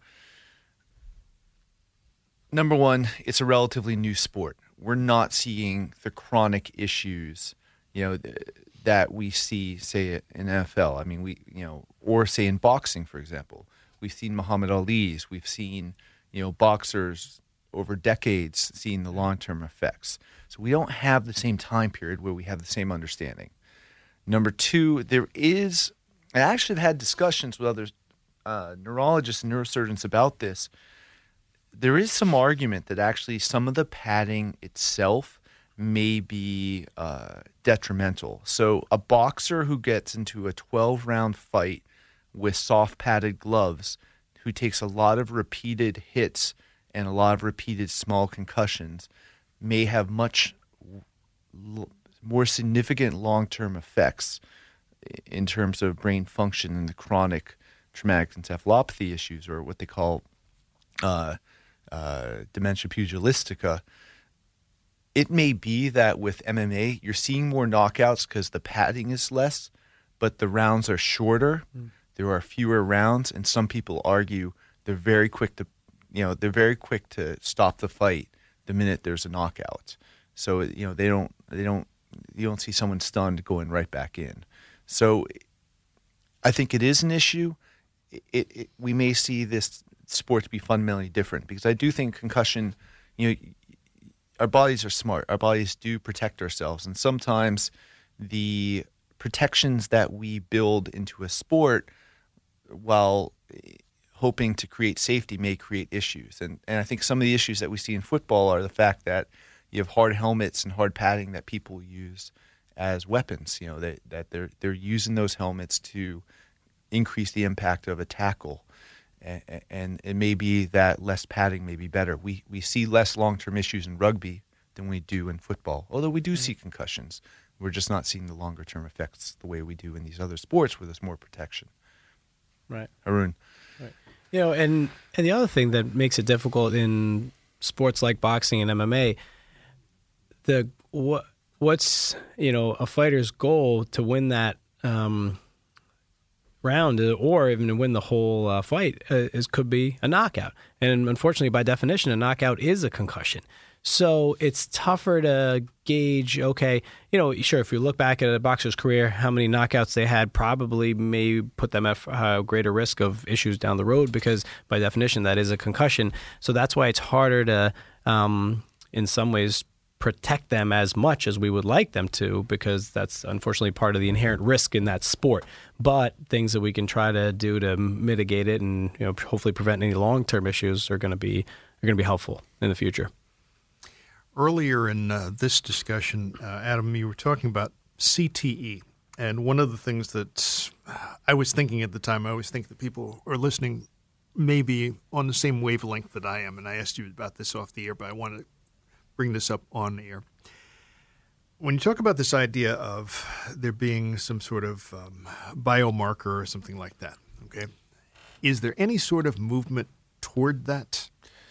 number one, it's a relatively new sport. We're not seeing the chronic issues, you know, th- that we see, say, in N F L. I mean, we, you know, or say in boxing, for example. We've seen Muhammad Ali's. We've seen, you know, boxers over decades seeing the long-term effects. So we don't have the same time period where we have the same understanding. Number two, there is, I actually have had discussions with other uh, neurologists and neurosurgeons about this. There is some argument that actually some of the padding itself may be uh, detrimental. So a boxer who gets into a twelve-round fight with soft padded gloves, who takes a lot of repeated hits and a lot of repeated small concussions, may have much l- more significant long-term effects in terms of brain function and the chronic traumatic encephalopathy issues, or what they call uh, uh, dementia pugilistica. It may be that with M M A, you're seeing more knockouts because the padding is less, but the rounds are shorter. Mm. There are fewer rounds, and some people argue they're very quick to, you know, they're very quick to stop the fight the minute there's a knockout. So you know they don't, they don't, you don't see someone stunned going right back in. So I think it is an issue. It, it we may see this sport to be fundamentally different because I do think concussion, you know. Our bodies are smart. Our bodies do protect ourselves. And sometimes the protections that we build into a sport while hoping to create safety may create issues. And, and I think some of the issues that we see in football are the fact that you have hard helmets and hard padding that people use as weapons. You know, that, that they're, they're using those helmets to increase the impact of a tackle. And it may be that less padding may be better. We we see less long-term issues in rugby than we do in football, although we do see concussions. We're just not seeing the longer-term effects the way we do in these other sports where there's more protection. Right. Haroon. Right. You know, and, and the other thing that makes it difficult in sports like boxing and M M A, the what what's, you know, a fighter's goal to win that um round or even to win the whole uh, fight uh, is could be a knockout. And unfortunately, by definition, a knockout is a concussion. So it's tougher to gauge, okay, you know, sure, if you look back at a boxer's career, how many knockouts they had probably may put them at uh, greater risk of issues down the road because by definition, that is a concussion. So that's why it's harder to, um, in some ways, protect them as much as we would like them to, because that's unfortunately part of the inherent risk in that sport. But things that we can try to do to mitigate it and, you know, hopefully prevent any long-term issues are going to be are going to be helpful in the future. Earlier in uh, this discussion, uh, Adam, you were talking about C T E, and one of the things that I was thinking at the time, I always think that people who are listening maybe on the same wavelength that I am, and I asked you about this off the air, but I want to bring this up on the air. When you talk about this idea of there being some sort of um, biomarker or something like that, okay, is there any sort of movement toward that?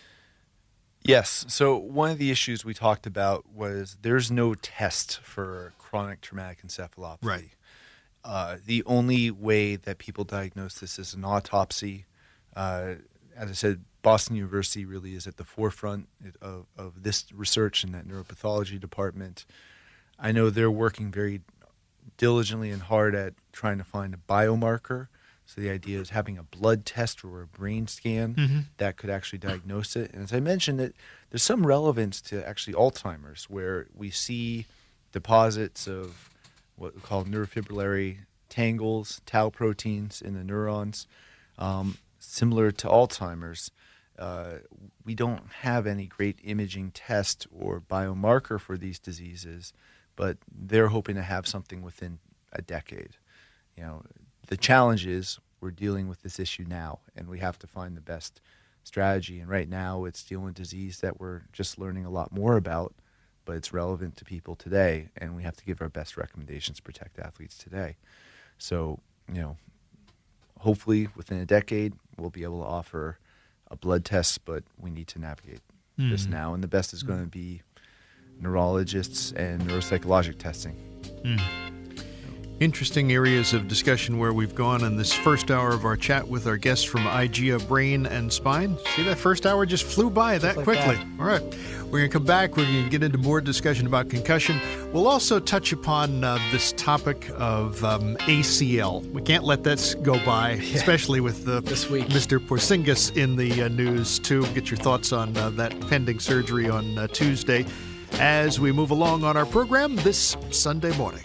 Yes. So one of the issues we talked about was there's no test for chronic traumatic encephalopathy. Right. Uh, the only way that people diagnose this is an autopsy. Uh, as I said, Boston University really is at the forefront of, of this research in that neuropathology department. I know they're working very diligently and hard at trying to find a biomarker. So the idea is having a blood test or a brain scan mm-hmm. that could actually diagnose it. And as I mentioned, it, there's some relevance to actually Alzheimer's, where we see deposits of what we call neurofibrillary tangles, tau proteins in the neurons, um, similar to Alzheimer's. Uh, we don't have any great imaging test or biomarker for these diseases, but they're hoping to have something within a decade. You know, the challenge is we're dealing with this issue now, and we have to find the best strategy. And right now, it's dealing with disease that we're just learning a lot more about, but it's relevant to people today, and we have to give our best recommendations to protect athletes today. So, you know, hopefully within a decade, we'll be able to offer a blood test, but we need to navigate mm. this now. And the best is mm. going to be neurologists and neuropsychologic testing. Mm. Interesting areas of discussion where we've gone in this first hour of our chat with our guests from IGEA Brain and Spine. See, that first hour just flew by that like quickly. That. All right. We're going to come back. We're going to get into more discussion about concussion. We'll also touch upon uh, this topic of um, A C L. We can't let that go by, yeah. especially with uh, this week. Mister Porzingis in the uh, news, too. Get your thoughts on uh, that pending surgery on uh, Tuesday as we move along on our program this Sunday morning.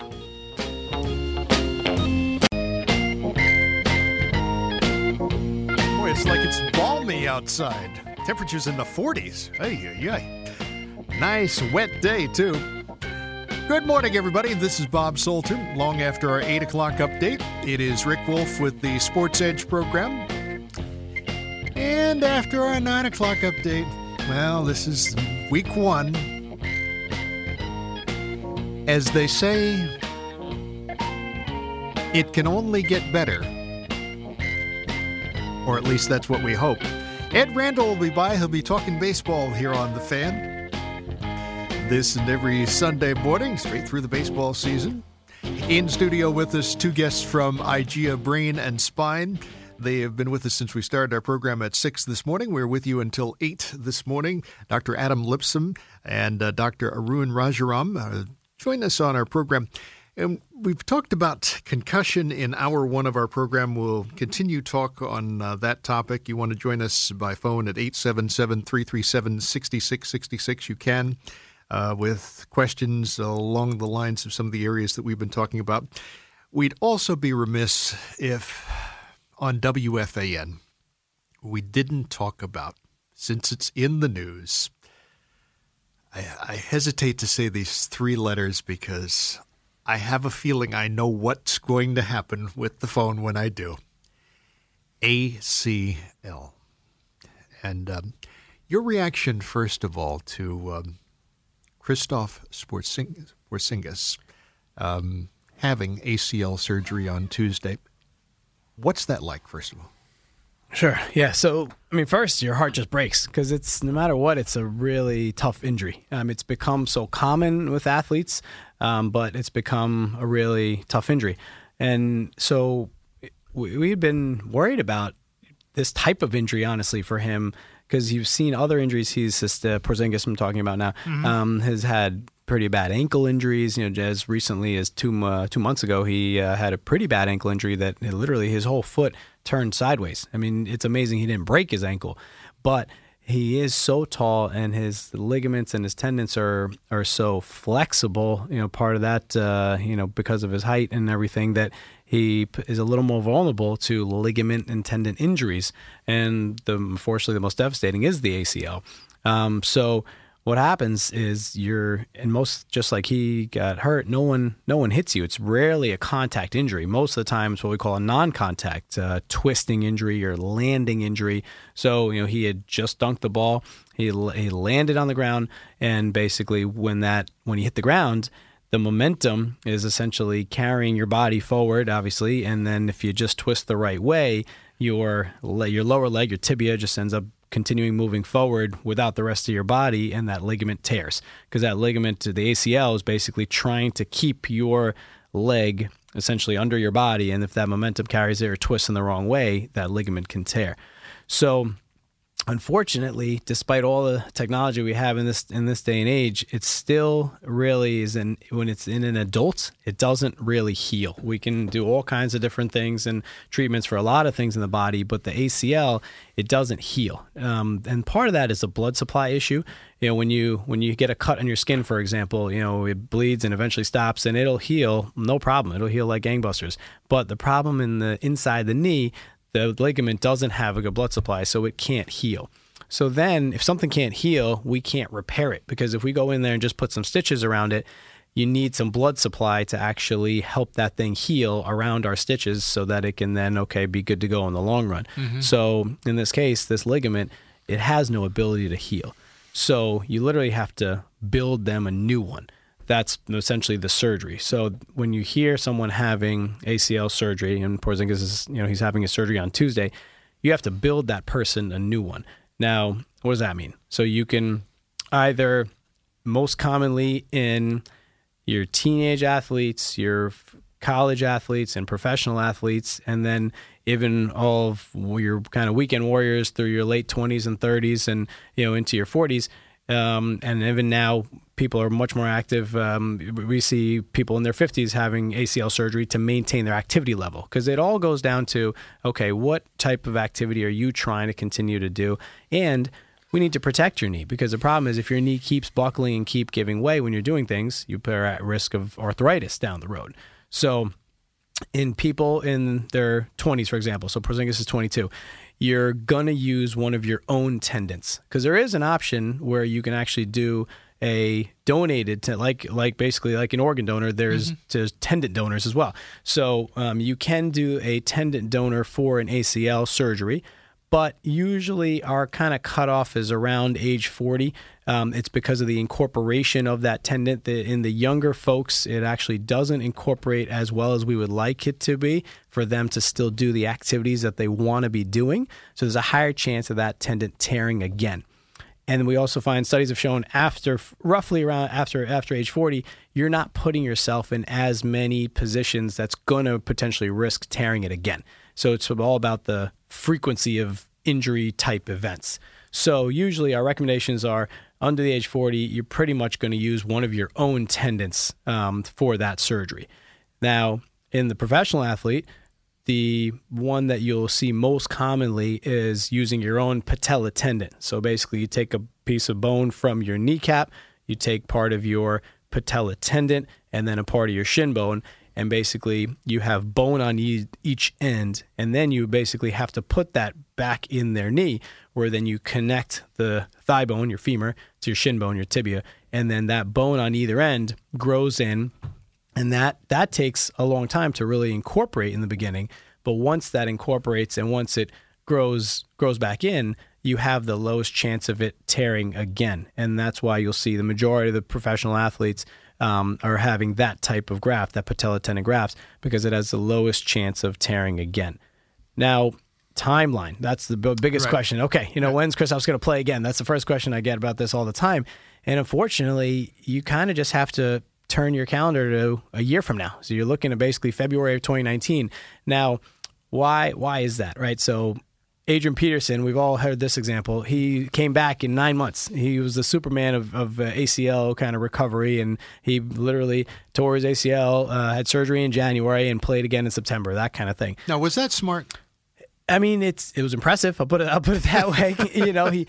Boy, it's like it's balmy outside. Temperatures in the forties. Ay, ay, ay. Nice wet day, too. Good morning, everybody. This is Bob Salter. Long after our eight o'clock update, it is Rick Wolf with the Sports Edge program. And after our nine o'clock update, well, this is week one. As they say, it can only get better. Or at least that's what we hope. Ed Randall will be by. He'll be talking baseball here on The Fan. This and every Sunday morning, straight through the baseball season. In studio with us, two guests from IGEA Brain and Spine. They have been with us since we started our program at six this morning. We're with you until eight this morning. Doctor Adam Lipsum and uh, Doctor Arun Rajaram uh, join us on our program. And we've talked about concussion in hour one of our program. We'll continue talk on uh, that topic. You want to join us by phone at eight seven seven, three three seven, six six six six. You can. Uh, with questions along the lines of some of the areas that we've been talking about. We'd also be remiss if on W F A N we didn't talk about, since it's in the news, I, I hesitate to say these three letters because I have a feeling I know what's going to happen with the phone when I do. A C L. And um, your reaction, first of all, to... Um, Christoph Porzingis um, having A C L surgery on Tuesday. What's that like, first of all? Sure. Yeah. So, I mean, first, your heart just breaks because it's, no matter what, it's a really tough injury. Um, it's become so common with athletes, um, but it's become a really tough injury. And so we, we've been worried about this type of injury, honestly, for him, because you've seen other injuries. He's just uh, Porzingis I'm talking about now, mm-hmm. um, has had pretty bad ankle injuries. You know, as recently as two uh, two months ago, he uh, had a pretty bad ankle injury that literally his whole foot turned sideways. I mean, it's amazing he didn't break his ankle, but he is so tall and his ligaments and his tendons are are so flexible. You know, part of that, uh, you know, because of his height and everything, that he is a little more vulnerable to ligament and tendon injuries. And the, unfortunately, the most devastating is the A C L. Um, so what happens is you're, and most, just like he got hurt, no one no one hits you. It's rarely a contact injury. Most of the time it's what we call a non-contact, uh, twisting injury or landing injury. So, you know, he had just dunked the ball. He, he landed on the ground, and basically when that when he hit the ground, the momentum is essentially carrying your body forward, obviously, and then if you just twist the right way, your your lower leg, your tibia, just ends up continuing moving forward without the rest of your body, and that ligament tears, because that ligament, the A C L, is basically trying to keep your leg essentially under your body, and if that momentum carries it or twists in the wrong way, that ligament can tear. So unfortunately, despite all the technology we have in this in this day and age, it still really is, in, when it's in an adult, it doesn't really heal. We can do all kinds of different things and treatments for a lot of things in the body, but the A C L, it doesn't heal. Um, and part of that is a blood supply issue. You know, when you when you get a cut on your skin, for example, you know, it bleeds and eventually stops, and it'll heal, no problem. It'll heal like gangbusters. But the problem in the inside the knee, the ligament doesn't have a good blood supply, so it can't heal. So then if something can't heal, we can't repair it, because if we go in there and just put some stitches around it, you need some blood supply to actually help that thing heal around our stitches so that it can then, okay, be good to go in the long run. Mm-hmm. So in this case, this ligament, it has no ability to heal. So you literally have to build them a new one. That's essentially the surgery. So when you hear someone having A C L surgery, and Porzingis is, you know, he's having a surgery on Tuesday, you have to build that person a new one. Now, what does that mean? So you can either, most commonly in your teenage athletes, your college athletes, and professional athletes, and then even all of your kind of weekend warriors through your late twenties and thirties, and you know into your forties. Um, and even now, people are much more active. Um, we see people in their fifties having A C L surgery to maintain their activity level, because it all goes down to, okay, what type of activity are you trying to continue to do? And we need to protect your knee, because the problem is if your knee keeps buckling and keep giving way when you're doing things, you are at risk of arthritis down the road. So in people in their twenties, for example, so Porzingis is twenty-two, you're going to use one of your own tendons, because there is an option where you can actually do a donated, to, like like basically like an organ donor, there's, mm-hmm. there's tendon donors as well. So um, you can do a tendon donor for an A C L surgery, but usually our kind of cutoff is around age forty. Um, it's because of the incorporation of that tendon. The, in the younger folks, it actually doesn't incorporate as well as we would like it to be for them to still do the activities that they want to be doing. So there's a higher chance of that tendon tearing again. And we also find studies have shown after roughly around after after age forty, you're not putting yourself in as many positions that's going to potentially risk tearing it again. So it's all about the frequency of injury type events. So usually our recommendations are under the age forty, you're pretty much going to use one of your own tendons um, for that surgery. Now, in the professional athlete, the one that you'll see most commonly is using your own patella tendon. So basically you take a piece of bone from your kneecap, you take part of your patella tendon and then a part of your shin bone, and basically you have bone on e- each end, and then you basically have to put that back in their knee, where then you connect the thigh bone, your femur, to your shin bone, your tibia, and then that bone on either end grows in. And that, that takes a long time to really incorporate in the beginning. But once that incorporates and once it grows grows back in, you have the lowest chance of it tearing again. And that's why you'll see the majority of the professional athletes um, are having that type of graft, that patella tendon grafts, because it has the lowest chance of tearing again. Now, timeline, that's the biggest right. question. Okay, you know, right. when's Kristaps going to play again? That's the first question I get about this all the time. And unfortunately, you kind of just have to turn your calendar to a year from now. So you're looking at basically February of twenty nineteen. Now, why why is that, right? So Adrian Peterson, we've all heard this example. He came back in nine months. He was the Superman of, of uh, A C L kind of recovery, and he literally tore his A C L, uh, had surgery in January, and played again in September, that kind of thing. Now, was that smart? I mean, it's it was impressive. I'll put it I'll put it that way. You know, he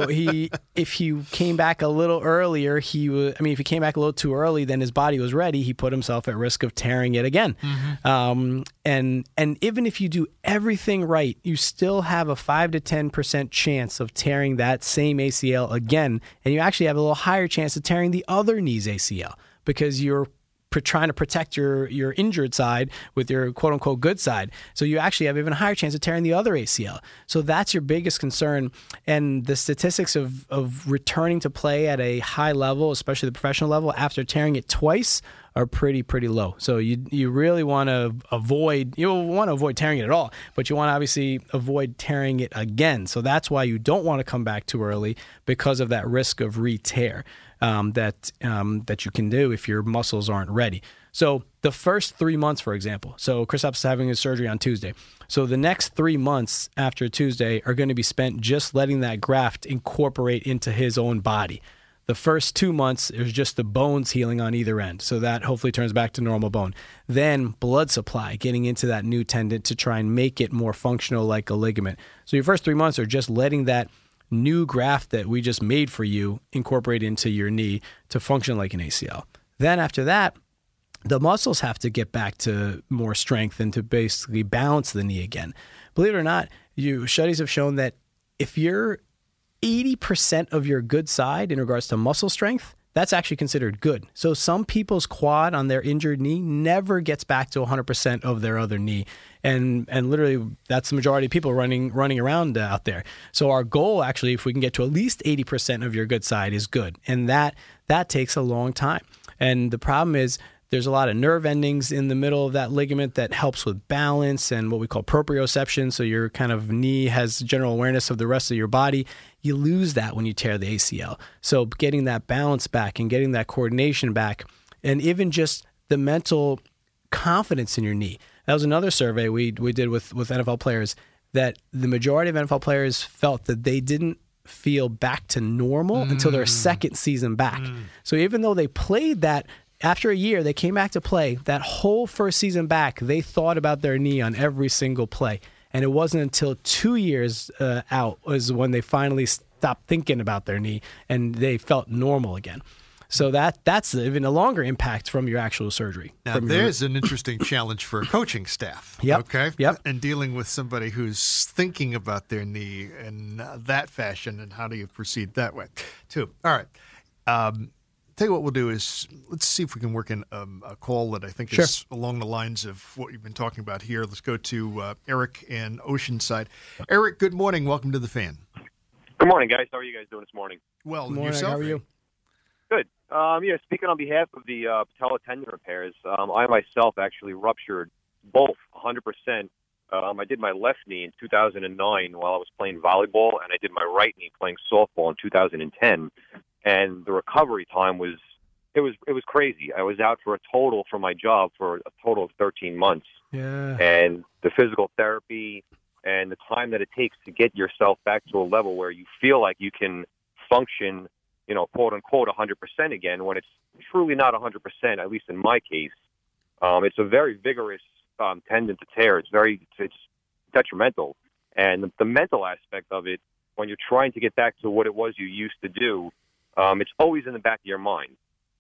he if he came back a little earlier, he was. I mean, if he came back a little too early, then his body was ready. He put himself at risk of tearing it again. Mm-hmm. Um, and and even if you do everything right, you still have a five to ten percent chance of tearing that same A C L again, and you actually have a little higher chance of tearing the other knee's A C L because you're trying to protect your your injured side with your quote unquote good side. So you actually have even a higher chance of tearing the other A C L. So that's your biggest concern. And the statistics of, of returning to play at a high level, especially the professional level, after tearing it twice are pretty, pretty low. So you you really want to avoid, you want to avoid tearing it at all, but you want to obviously avoid tearing it again. So that's why you don't want to come back too early because of that risk of re-tear. Um, that um, that you can do if your muscles aren't ready. So the first three months, for example, so Kristaps is having his surgery on Tuesday. So the next three months after Tuesday are going to be spent just letting that graft incorporate into his own body. The first two months is just the bones healing on either end. So that hopefully turns back to normal bone. Then blood supply, getting into that new tendon to try and make it more functional like a ligament. So your first three months are just letting that new graft that we just made for you incorporate into your knee to function like an A C L. Then after that, the muscles have to get back to more strength and to basically balance the knee again. Believe it or not, you studies have shown that if you're eighty percent of your good side in regards to muscle strength, that's actually considered good. So some people's quad on their injured knee never gets back to one hundred percent of their other knee. And and literally, that's the majority of people running running around uh, out there. So our goal, actually, if we can get to at least eighty percent of your good side, is good. And that that takes a long time. And the problem is there's a lot of nerve endings in the middle of that ligament that helps with balance and what we call proprioception. So your kind of knee has general awareness of the rest of your body. You lose that when you tear the A C L. So getting that balance back and getting that coordination back, and even just the mental confidence in your knee. That was another survey we we did with, with N F L players, that the majority of N F L players felt that they didn't feel back to normal mm. until their second season back. Mm. So even though they played that, after a year, they came back to play, that whole first season back, they thought about their knee on every single play. And it wasn't until two years uh, out was when they finally stopped thinking about their knee and they felt normal again. So that that's even a longer impact from your actual surgery. Now, there's your... an interesting challenge for a coaching staff. Yep. Okay. Yep. And dealing with somebody who's thinking about their knee in uh, that fashion, and how do you proceed that way, too? All right. Um, tell you what we'll do is let's see if we can work in um, a call that I think sure. is along the lines of what you've been talking about here. Let's go to uh, Eric in Oceanside. Eric, good morning. Welcome to The Fan. Good morning, guys. How are you guys doing this morning? Well, good morning. yourself? How are you? Good. Um, yeah, speaking on behalf of the uh, patella tendon repairs, um, I myself actually ruptured both one hundred percent. Um, I did my left knee in two thousand nine while I was playing volleyball, and I did my right knee playing softball in two thousand ten. And the recovery time was it was it was crazy. I was out for a total for my job for a total of thirteen months. Yeah. And the physical therapy and the time that it takes to get yourself back to a level where you feel like you can function, you know, quote unquote, one hundred percent again, when it's truly not one hundred percent, at least in my case. Um, it's a very vigorous um, tendon to tear. It's very, it's detrimental. And the, the mental aspect of it, when you're trying to get back to what it was you used to do, um, it's always in the back of your mind.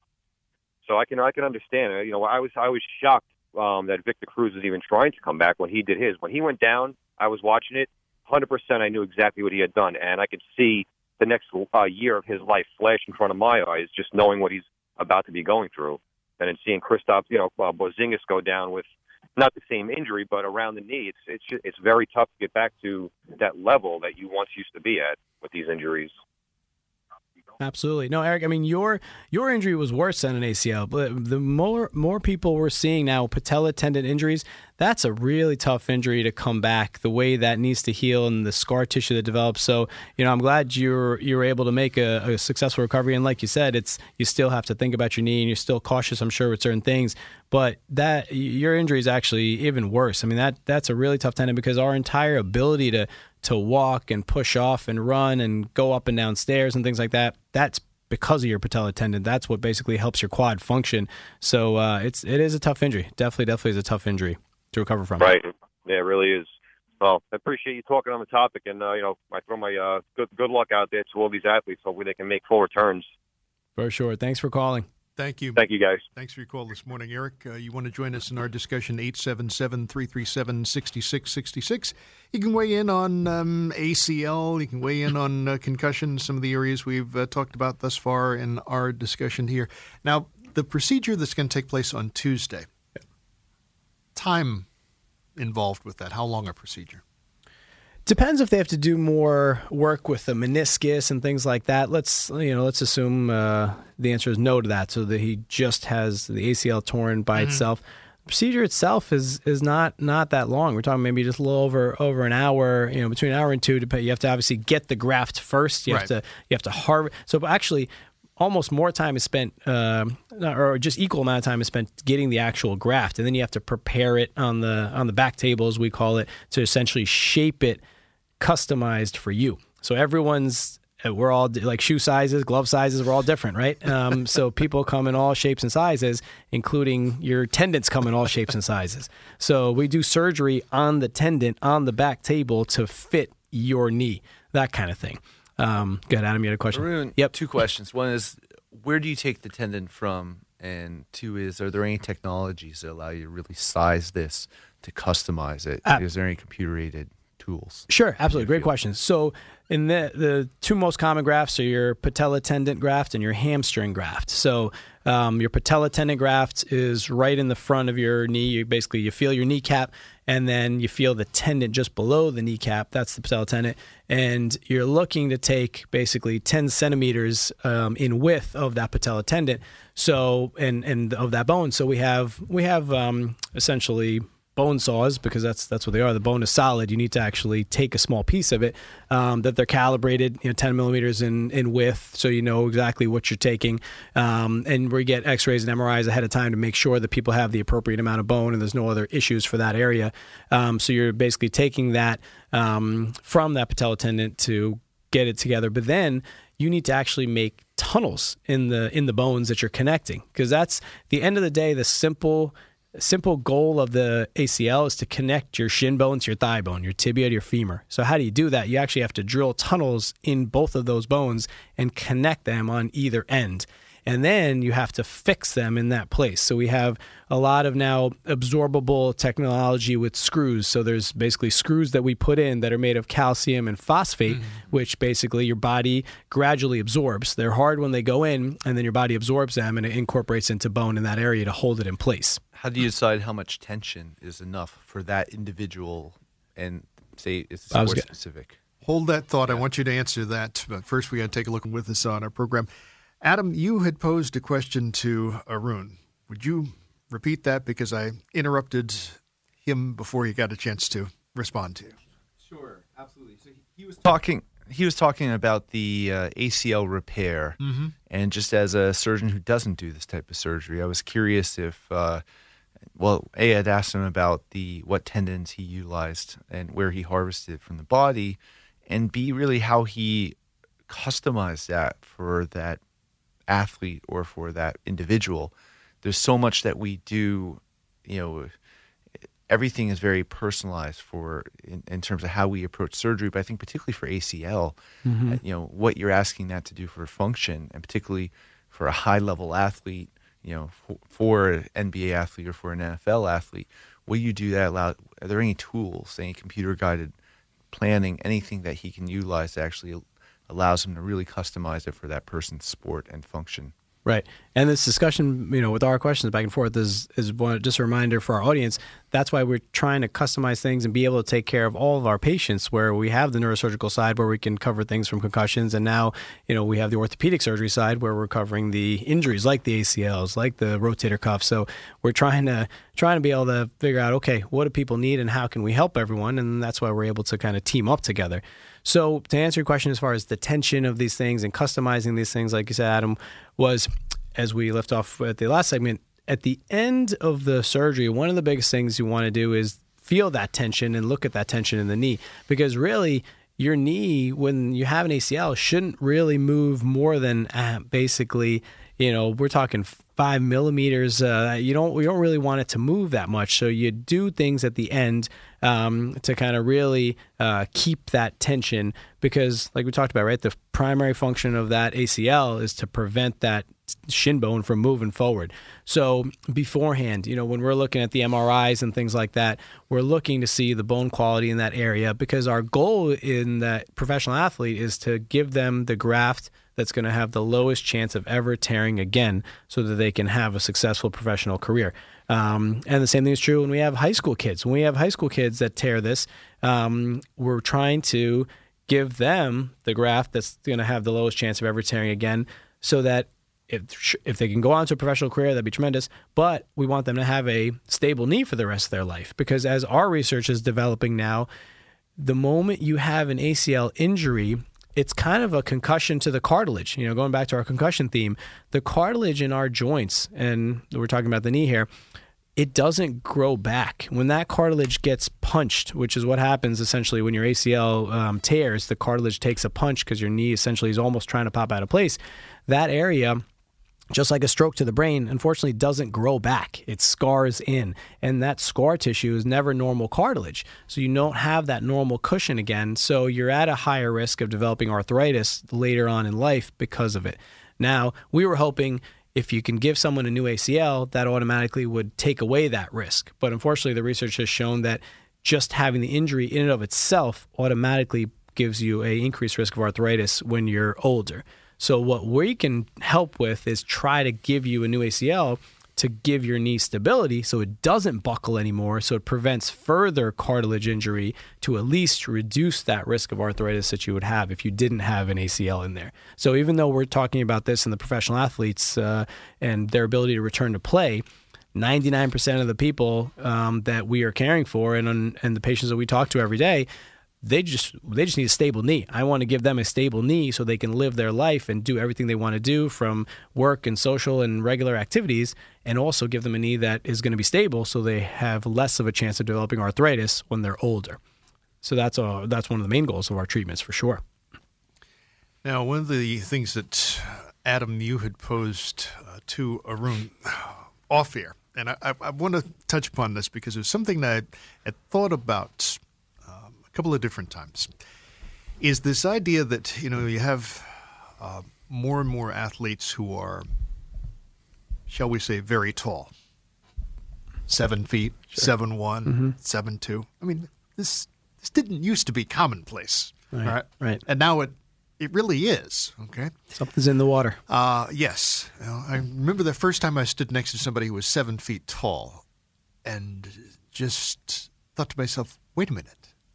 So I can, I can understand. You know, I was, I was shocked um, that Victor Cruz was even trying to come back when he did his. When he went down, I was watching it. one hundred percent I knew exactly what he had done, and I could see the next uh, year of his life flash in front of my eyes, just knowing what he's about to be going through. And then seeing Kristaps, you know, uh, Porzingis go down with not the same injury, but around the knee. It's it's just, it's very tough to get back to that level that you once used to be at with these injuries. Absolutely. No, Eric, I mean, your your injury was worse than an A C L, but the more more people we're seeing now, patella tendon injuries, that's a really tough injury to come back, the way that needs to heal and the scar tissue that develops. So, you know, I'm glad you're you're able to make a, a successful recovery. And like you said, it's you still have to think about your knee, and you're still cautious, I'm sure, with certain things. But that your injury is actually even worse. I mean, that that's a really tough tendon, because our entire ability to to walk and push off and run and go up and down stairs and things like that, that's because of your patella tendon. That's what basically helps your quad function. So uh, it's it is a tough injury. Definitely, definitely is a tough injury to recover from. Right. Yeah, it really is. Well, I appreciate you talking on the topic, and uh, you know, I throw my uh, good good luck out there to all these athletes. Hopefully, they can make full returns. For sure. Thanks for calling. Thank you. Thank you, guys. Thanks for your call this morning, Eric. Uh, you want to join us in our discussion, eight seven seven, three three seven, six six six six. You can weigh in on um, A C L. You can weigh in on uh, concussion, some of the areas we've uh, talked about thus far in our discussion here. Now, the procedure that's going to take place on Tuesday, time involved with that, how long a procedure? Depends if they have to do more work with the meniscus and things like that. Let's you know, let's assume uh, the answer is no to that, so that he just has the A C L torn by mm-hmm. itself. The procedure itself is is not not that long. We're talking maybe just a little over over an hour, you know, between an hour and two. You have to obviously get the graft first. You have right. to you have to harvest. So actually, almost more time is spent, uh, or just equal amount of time is spent getting the actual graft, and then you have to prepare it on the on the back table, as we call it, to essentially shape it, customized for you. So everyone's, we're all like shoe sizes, glove sizes, we're all different, right? Um, so people come in all shapes and sizes, including your tendons come in all shapes and sizes. So we do surgery on the tendon on the back table to fit your knee, that kind of thing. Um, good, Adam, you had a question? Arun, yep. Two questions. One is, where do you take the tendon from? And two is, are there any technologies that allow you to really size this, to customize it? Uh, is there any computer-aided tools? Sure, absolutely. Great question. So in the the two most common grafts are your patella tendon graft and your hamstring graft. So um, your patella tendon graft is right in the front of your knee. You basically, you feel your kneecap, and then you feel the tendon just below the kneecap. That's the patella tendon. And you're looking to take basically ten centimeters um, in width of that patella tendon. So, and, and of that bone. So we have, we have um, essentially bone saws, because that's that's what they are. The bone is solid. You need to actually take a small piece of it, um, that they're calibrated, you know, ten millimeters in, in width, so you know exactly what you're taking. Um, and we get x-rays and M R Is ahead of time to make sure that people have the appropriate amount of bone and there's no other issues for that area. Um, so you're basically taking that um, from that patella tendon to get it together. But then you need to actually make tunnels in the in the bones that you're connecting, because that's the end of the day, the simple simple goal of the A C L is to connect your shin bone to your thigh bone, your tibia to your femur. So how do you do that? You actually have to drill tunnels in both of those bones and connect them on either end. And then you have to fix them in that place. So we have a lot of now absorbable technology with screws. So there's basically screws that we put in that are made of calcium and phosphate, mm-hmm. which basically your body gradually absorbs. They're hard when they go in, and then your body absorbs them and it incorporates into bone in that area to hold it in place. How do you decide how much tension is enough for that individual, and say it's sport specific? Hold that thought. Yeah. I want you to answer that. But first, we got to take a look with us on our program. Adam, you had posed a question to Arun. Would you repeat that, because I interrupted him before he got a chance to respond to you? Sure, absolutely. So he, he was talking. He was talking about the uh, A C L repair, mm-hmm. and just as a surgeon who doesn't do this type of surgery, I was curious if, uh, well, A, I'd asked him about the what tendons he utilized and where he harvested from the body, and B, really how he customized that for that athlete or for that individual. There's so much that we do, you know, everything is very personalized for in, in terms of how we approach surgery, but I think particularly for A C L, mm-hmm. uh, you know, what you're asking that to do for function, and particularly for a high level athlete, you know, for, for an N B A athlete or for an N F L athlete, will you do that allow, are there any tools, any computer guided planning, anything that he can utilize that actually allows him to really customize it for that person's sport and function? Right. And this discussion, you know, with our questions back and forth is is one, just a reminder for our audience. That's why we're trying to customize things and be able to take care of all of our patients, where we have the neurosurgical side where we can cover things from concussions. And now, you know, we have the orthopedic surgery side where we're covering the injuries like the A C Ls, like the rotator cuff. So we're trying to trying to be able to figure out, okay, what do people need and how can we help everyone? And that's why we're able to kind of team up together. So to answer your question as far as the tension of these things and customizing these things, like you said, Adam, was, as we left off at the last segment, at the end of the surgery, one of the biggest things you want to do is feel that tension and look at that tension in the knee. Because really, your knee, when you have an A C L, shouldn't really move more than uh, basically, you know, we're talking five millimeters. Uh, you don't, we don't really want it to move that much. So you do things at the end um, to kind of really uh, keep that tension, because like we talked about, right, the primary function of that A C L is to prevent that shin bone from moving forward. So beforehand, you know, when we're looking at the M R Is and things like that, we're looking to see the bone quality in that area, because our goal in that professional athlete is to give them the graft that's going to have the lowest chance of ever tearing again, so that they can have a successful professional career. Um, and the same thing is true when we have high school kids. When we have high school kids that tear this, um, we're trying to give them the graft that's going to have the lowest chance of ever tearing again, so that if if they can go on to a professional career, that'd be tremendous. But we want them to have a stable knee for the rest of their life, because as our research is developing now, the moment you have an A C L injury, it's kind of a concussion to the cartilage. You know, going back to our concussion theme, the cartilage in our joints, and we're talking about the knee here, it doesn't grow back. When that cartilage gets punched, which is what happens essentially when your A C L um, tears, the cartilage takes a punch because your knee essentially is almost trying to pop out of place. That area, just like a stroke to the brain, unfortunately doesn't grow back. It scars in, and that scar tissue is never normal cartilage. So you don't have that normal cushion again. So you're at a higher risk of developing arthritis later on in life because of it. Now, we were hoping if you can give someone a new A C L, that automatically would take away that risk. But unfortunately, the research has shown that just having the injury in and of itself automatically gives you an increased risk of arthritis when you're older. So what we can help with is try to give you a new A C L to give your knee stability so it doesn't buckle anymore, so it prevents further cartilage injury, to at least reduce that risk of arthritis that you would have if you didn't have an A C L in there. So even though we're talking about this in the professional athletes uh, and their ability to return to play, ninety-nine percent of the people um, that we are caring for and, and the patients that we talk to every day, They just they just need a stable knee. I want to give them a stable knee so they can live their life and do everything they want to do from work and social and regular activities, and also give them a knee that is going to be stable so they have less of a chance of developing arthritis when they're older. So that's a, that's one of the main goals of our treatments for sure. Now, one of the things that Adam, you had posed uh, to Arun off air, and I, I, I want to touch upon this because it was something that I had thought about couple of different times, is this idea that, you know, you have uh, more and more athletes who are, shall we say, very tall, seven feet, sure. seven one, mm-hmm. seven two. I mean, this this didn't used to be commonplace, right? Right. right. And now it it really is. Okay, something's in the water. Uh yes. You know, I remember the first time I stood next to somebody who was seven feet tall, and just thought to myself, wait a minute.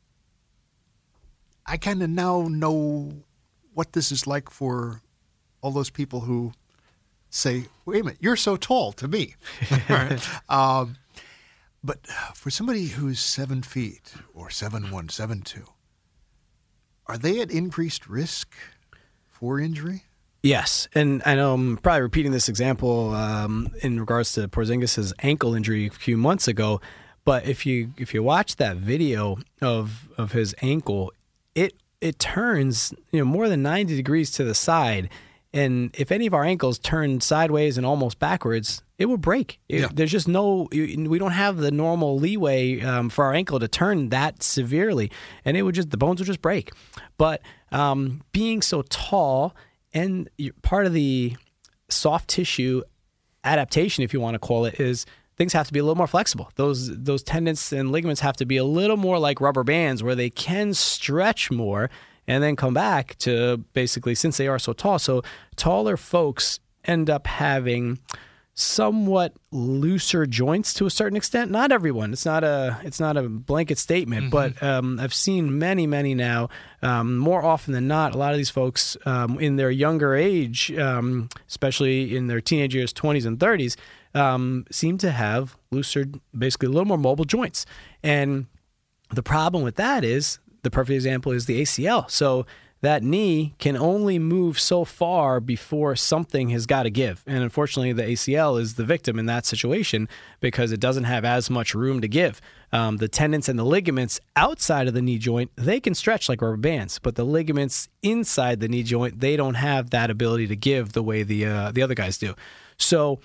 I kind of now know what this is like for all those people who say, wait a minute, you're so tall to me. Right? um, but for somebody who's seven feet or seven one, seven two, are they at increased risk for injury? Yes, and I know I'm probably repeating this example um, in regards to Porzingis' ankle injury a few months ago, but if you if you watch that video of of his ankle, it it turns, you know, more than ninety degrees to the side, and if any of our ankles turn sideways and almost backwards, it will break. It, yeah. There's just no, we don't have the normal leeway um, for our ankle to turn that severely, and it would just, the bones would just break. But um, being so tall, and part of the soft tissue adaptation, if you want to call it, is things have to be a little more flexible. Those those tendons and ligaments have to be a little more like rubber bands, where they can stretch more and then come back to basically, since they are so tall. So taller folks end up having somewhat looser joints to a certain extent. Not everyone. It's not a it's not a blanket statement, mm-hmm. but um, I've seen many, many now. Um, more often than not, a lot of these folks um, in their younger age, um, especially in their teenage years, twenties and thirties, Um, seem to have looser, basically a little more mobile joints. And the problem with that is, the perfect example is the A C L. So that knee can only move so far before something has got to give. And unfortunately, the A C L is the victim in that situation because it doesn't have as much room to give. Um, the tendons and the ligaments outside of the knee joint, they can stretch like rubber bands, but the ligaments inside the knee joint, they don't have that ability to give the way the uh, the other guys do. So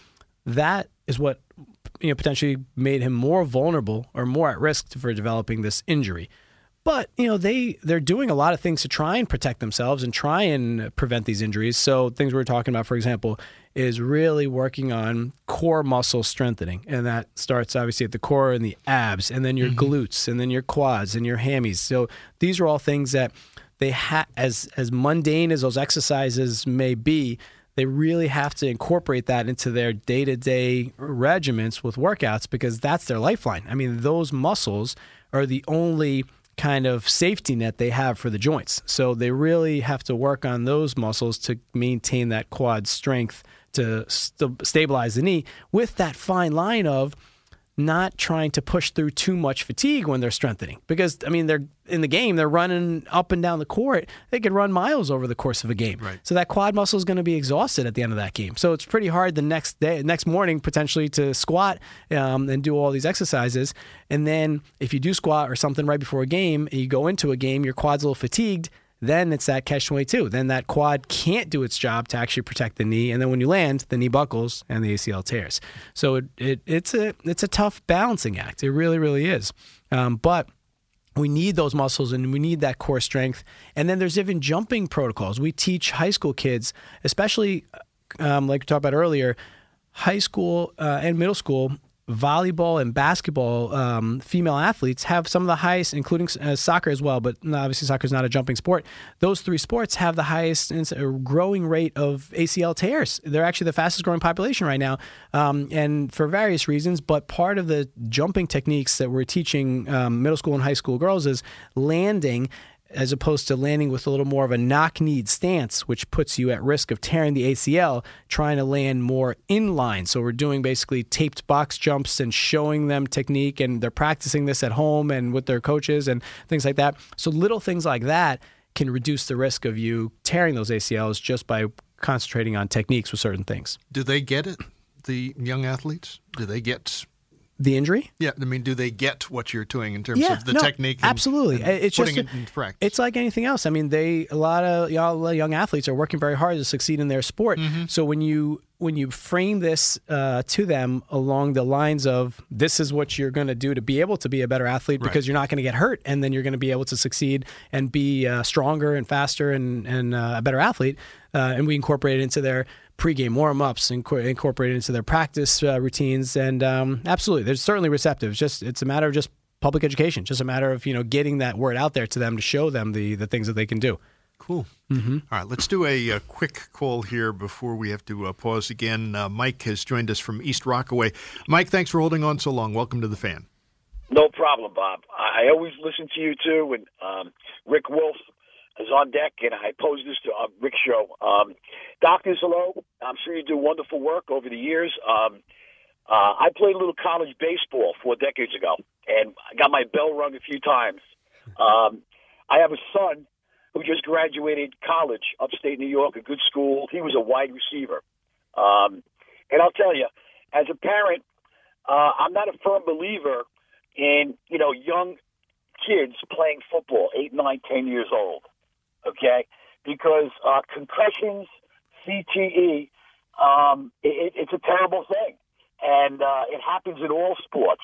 that is what you know potentially made him more vulnerable or more at risk for developing this injury. But, you know, they, they're doing a lot of things to try and protect themselves and try and prevent these injuries. So things we were talking about, for example, is really working on core muscle strengthening. And that starts obviously at the core and the abs, and then your mm-hmm. glutes, and then your quads and your hammies. So these are all things that they ha- as as mundane as those exercises may be, they really have to incorporate that into their day-to-day regimens with workouts, because that's their lifeline. I mean, those muscles are the only kind of safety net they have for the joints. So they really have to work on those muscles to maintain that quad strength to st- stabilize the knee, with that fine line of not trying to push through too much fatigue when they're strengthening. Because, I mean, they're in the game, they're running up and down the court. They could run miles over the course of a game. Right. So that quad muscle is going to be exhausted at the end of that game. So it's pretty hard the next day, next morning, potentially to squat um, and do all these exercises. And then if you do squat or something right before a game, and you go into a game, your quad's a little fatigued, then it's that catch twenty-two. Then that quad can't do its job to actually protect the knee, and then when you land, the knee buckles and the A C L tears. So it, it it's a it's a tough balancing act. It really, really is. Um, but we need those muscles, and we need that core strength. And then there's even jumping protocols. We teach high school kids, especially um, like we talked about earlier, high school uh, and middle school, volleyball and basketball um, female athletes have some of the highest, including uh, soccer as well, but obviously soccer is not a jumping sport. Those three sports have the highest growing rate of A C L tears. They're actually the fastest growing population right now, um, and for various reasons. But part of the jumping techniques that we're teaching um, middle school and high school girls is landing, as opposed to landing with a little more of a knock-kneed stance, which puts you at risk of tearing the A C L, trying to land more inline. So we're doing basically taped box jumps and showing them technique, and they're practicing this at home and with their coaches and things like that. So little things like that can reduce the risk of you tearing those A C Ls just by concentrating on techniques with certain things. Do they get it, the young athletes? Do they get the injury? Yeah, I mean, do they get what you're doing in terms yeah, of the no, technique? And, absolutely, and it's putting just it into practice. It's like anything else. I mean, they a lot of y'all young athletes are working very hard to succeed in their sport. Mm-hmm. So when you when you frame this uh, to them along the lines of this is what you're going to do to be able to be a better athlete, because right. you're not going to get hurt, and then you're going to be able to succeed and be uh, stronger and faster and and uh, a better athlete. Uh, and we incorporate it into their pregame warm-ups, and inc- incorporate it into their practice uh, routines, and um, absolutely, they're certainly receptive. It's just it's a matter of just public education, just a matter of you know getting that word out there to them to show them the the things that they can do. Cool. Mm-hmm. All right, let's do a, a quick call here before we have to uh, pause again. Uh, Mike has joined us from East Rockaway. Mike, thanks for holding on so long. Welcome to the Fan. No problem, Bob. I always listen to you too, and um, Rick Wolf is on deck, and I pose this to uh, Rick's show. Um, doctors, hello. I'm sure you do wonderful work over the years. Um, uh, I played a little college baseball four decades ago, and I got my bell rung a few times. Um, I have a son who just graduated college, upstate New York, a good school. He was a wide receiver. Um, and I'll tell you, as a parent, uh, I'm not a firm believer in, you know, young kids playing football, eight, nine, ten years old. Okay, because uh, concussions, C T E, um, it, it's a terrible thing, and uh, it happens in all sports.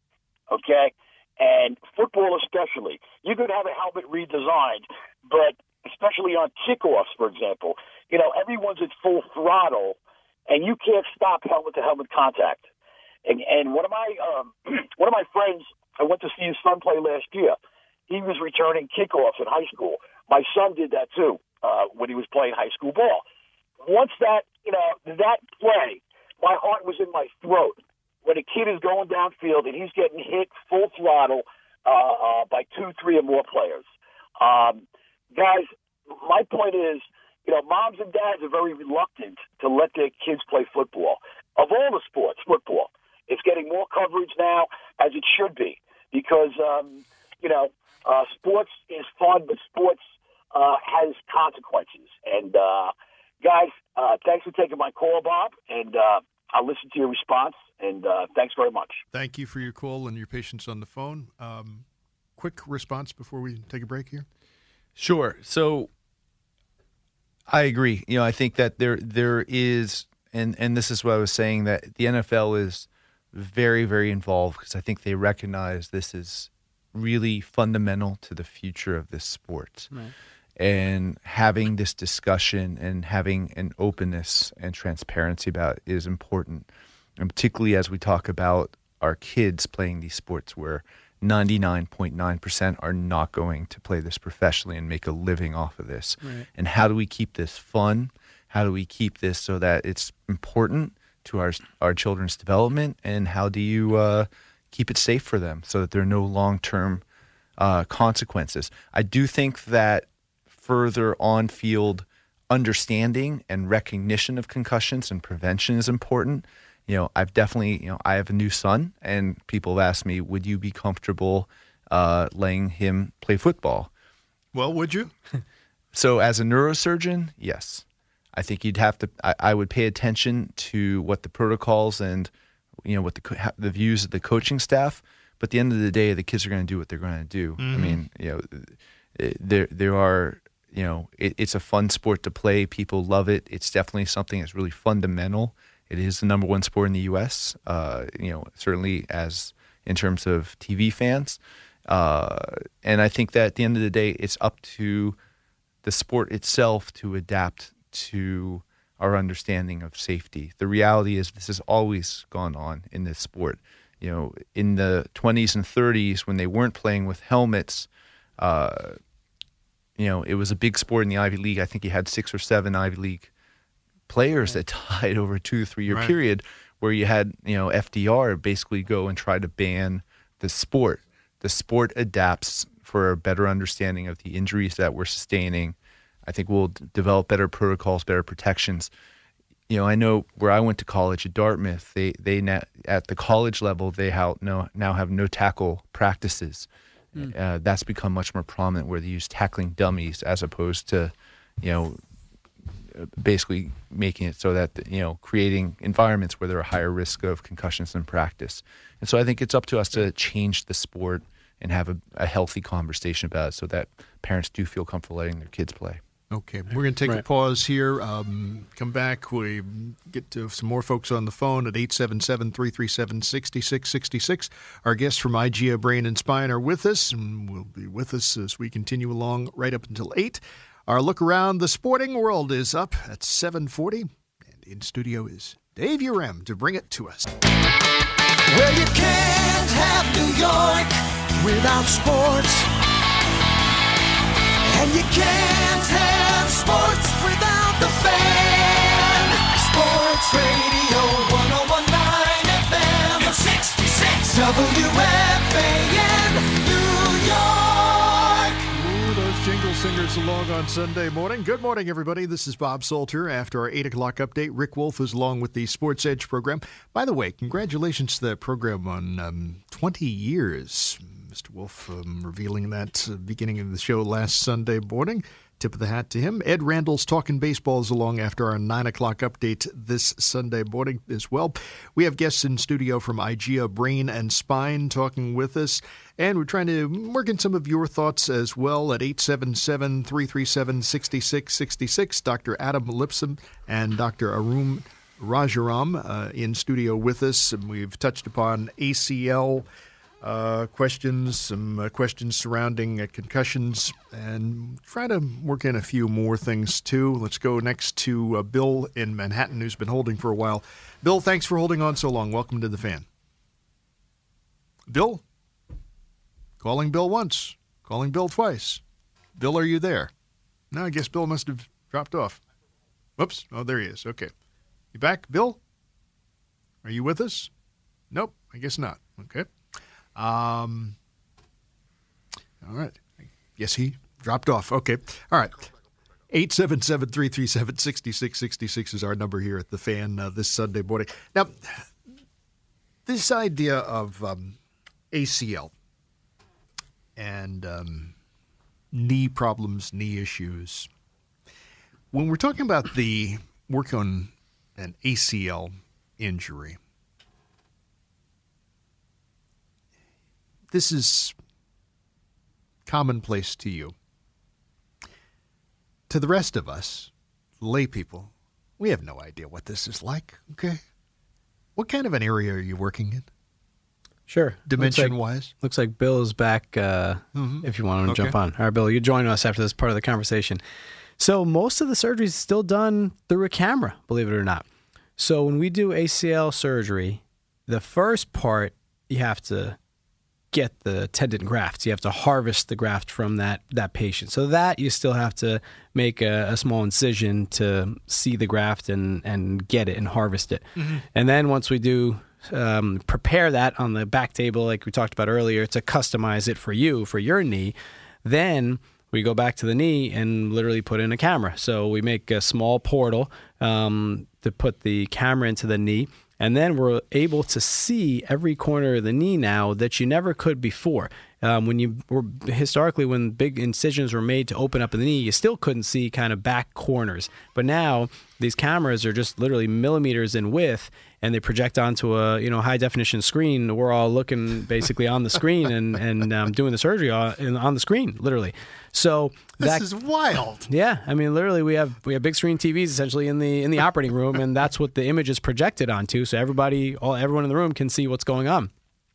Okay, and football especially. You could have a helmet redesigned, but especially on kickoffs, for example, you know everyone's at full throttle, and you can't stop helmet-to-helmet contact. And, and one of my um, one of my friends, I went to see his son play last year. He was returning kickoffs in high school. My son did that too uh, when he was playing high school ball. Once that, you know, that play, my heart was in my throat. When a kid is going downfield and he's getting hit full throttle uh, uh, by two, three or more players. Um, guys, my point is, you know, moms and dads are very reluctant to let their kids play football. Of all the sports, football, it's getting more coverage now, as it should be, because, um, you know, uh, sports is fun, but sports uh, has consequences. And, uh, guys, uh, thanks for taking my call, Bob, and uh, I'll listen to your response, and uh, thanks very much. Thank you for your call and your patience on the phone. Um, quick response before we take a break here? Sure. So I agree. You know, I think that there there is And and this is what I was saying, that the N F L is very, very involved because I think they recognize this is really fundamental to the future of this sport. Right. And having this discussion and having an openness and transparency about it is important. And particularly as we talk about our kids playing these sports where ninety-nine point nine percent are not going to play this professionally and make a living off of this. Right. And how do we keep this fun? How do we keep this so that it's important to our our children's development? And how do you uh, keep it safe for them so that there are no long-term uh, consequences? I do think that further on-field understanding and recognition of concussions and prevention is important. You know, I've definitely, you know, I have a new son, and people have asked me, would you be comfortable uh, letting him play football? Well, would you? So as a neurosurgeon, yes. I think you'd have to, I, I would pay attention to what the protocols and, you know, what the co- the views of the coaching staff. But at the end of the day, the kids are going to do what they're going to do. Mm-hmm. I mean, you know, there there are, you know, it, it's a fun sport to play. People love it. It's definitely something that's really fundamental. It is the number one sport in the U S, uh, you know, certainly as in terms of T V fans. Uh, and I think that at the end of the day, it's up to the sport itself to adapt to our understanding of safety. The reality is this has always gone on in this sport. You know, in the twenties and thirties when they weren't playing with helmets, uh, you know, it was a big sport in the Ivy League. I think you had six or seven Ivy League players that died over a two or three year right. period, where you had, you know, F D R basically go and try to ban the sport. The sport adapts for a better understanding of the injuries that we're sustaining. I think we'll d- develop better protocols, better protections. You know, I know where I went to college at Dartmouth, they they na- at the college level they ha- no, now have no tackle practices. Mm. Uh, that's become much more prominent, where they use tackling dummies as opposed to, you know, basically making it so that, you know, creating environments where there are higher risk of concussions in practice. And so I think it's up to us to change the sport and have a, a healthy conversation about it so that parents do feel comfortable letting their kids play. Okay, we're going to take right. a pause here. Um, come back. We get to some more folks on the phone at eight seven seven, three three seven, six six six six. Our guests from I G A Brain and Spine are with us, and will be with us as we continue along right up until eight. Our look around the sporting world is up at seven forty, and in studio is Dave Urem to bring it to us. Well, you can't have New York without sports, and you can't have sports without the Fan. Sports Radio one oh one point nine F M, sixty-six W F A N, New York. Ooh, those jingle singers along on Sunday morning. Good morning, everybody. This is Bob Salter. After our eight o'clock update, Rick Wolf is along with the Sports Edge program. By the way, congratulations to that program on um, twenty years. Mister Wolf um, revealing that uh, beginning of the show last Sunday morning. Tip of the hat to him. Ed Randall's Talking Baseball is along after our nine o'clock update this Sunday morning as well. We have guests in studio from I G A Brain and Spine talking with us, and we're trying to work in some of your thoughts as well at eight seven seven, three three seven, six six six six. Doctor Adam Lipson and Doctor Arun Rajaram uh, in studio with us, and we've touched upon A C L Uh, questions, some uh, questions surrounding uh, concussions, and try to work in a few more things too. Let's go next to uh, Bill in Manhattan, who's been holding for a while. Bill, thanks for holding on so long. Welcome to the Fan. Bill? Calling Bill once, calling Bill twice. Bill, are you there? No, I guess Bill must have dropped off. Whoops. Oh, there he is. Okay. You back, Bill? Are you with us? Nope, I guess not. Okay. Um, all right. Yes, he dropped off. Okay. All right. eight seven seven, three three seven, six six six six is our number here at the Fan uh, this Sunday morning. Now, this idea of um, A C L and um, knee problems, knee issues, when we're talking about the work on an A C L injury, this is commonplace to you. To the rest of us, lay people, We have no idea what this is like, okay? What kind of an area are you working in? Sure. Dimension-wise? Looks like, looks like Bill is back uh, mm-hmm. if you want to okay. jump on. All right, Bill, you join us after this part of the conversation. So most of the surgery is still done through a camera, believe it or not. So when we do A C L surgery, the first part, you have to get the tendon grafts. You have to harvest the graft from that that patient. So that you still have to make a, a small incision to see the graft and, and get it and harvest it. Mm-hmm. And then once we do um, prepare that on the back table, like we talked about earlier, to customize it for you, for your knee, then we go back to the knee and literally put in a camera. So we make a small portal um, to put the camera into the knee. And then we're able to see every corner of the knee now that you never could before. Um, when you were historically, when big incisions were made to open up the knee, you still couldn't see kind of back corners. But now these cameras are just literally millimeters in width, and they project onto a you know high definition screen. We're all looking basically on the screen and and um, doing the surgery on, on the screen, literally. So that, this is wild. Yeah, I mean, literally, we have we have big screen T Vs essentially in the in the operating room, and that's what the image is projected onto. So everybody, all everyone in the room can see what's going on.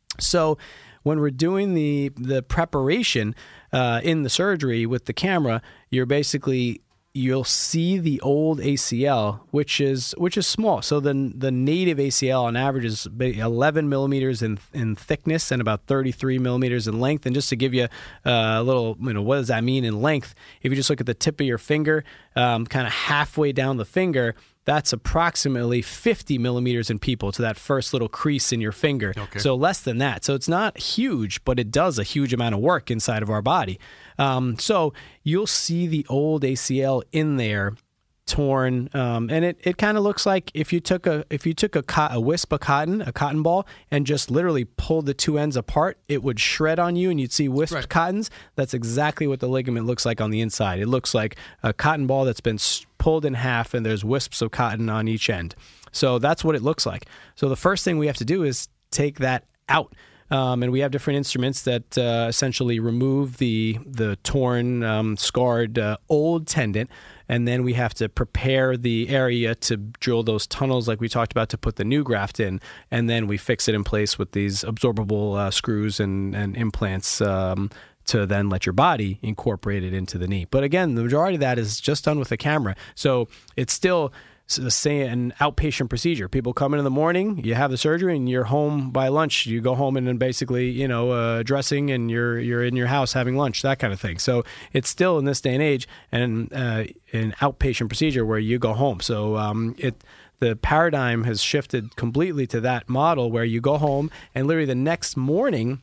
So when we're doing the the preparation uh, in the surgery with the camera, you're basically you'll see the old A C L, which is which is small. So the the native A C L on average is eleven millimeters in in thickness and about thirty-three millimeters in length. And just to give you a little, you know, what does that mean in length? If you just look at the tip of your finger, um, kind of halfway down the finger, that's approximately fifty millimeters in people to that first little crease in your finger. Okay. So less than that. So it's not huge, but it does a huge amount of work inside of our body. Um, so you'll see the old A C L in there, torn, um, and it, it kind of looks like if you took a if you took a, co- a wisp of cotton, a cotton ball, and just literally pulled the two ends apart, it would shred on you, and you'd see wisped right. cottons. That's exactly what the ligament looks like on the inside. It looks like a cotton ball that's been pulled in half, and there's wisps of cotton on each end. So that's what it looks like. So the first thing we have to do is take that out. Um, and we have different instruments that uh, essentially remove the the torn, um, scarred, uh, old tendon, and then we have to prepare the area to drill those tunnels like we talked about to put the new graft in, and then we fix it in place with these absorbable uh, screws and, and implants um, to then let your body incorporate it into the knee. But again, the majority of that is just done with a camera. So it's still say an outpatient procedure. People come in in the morning, you have the surgery, and you're home by lunch. You go home and then basically, you know, uh, dressing, and you're you're in your house having lunch, that kind of thing. So it's still in this day and age and uh, an outpatient procedure where you go home. So um, it the paradigm has shifted completely to that model where you go home and literally the next morning.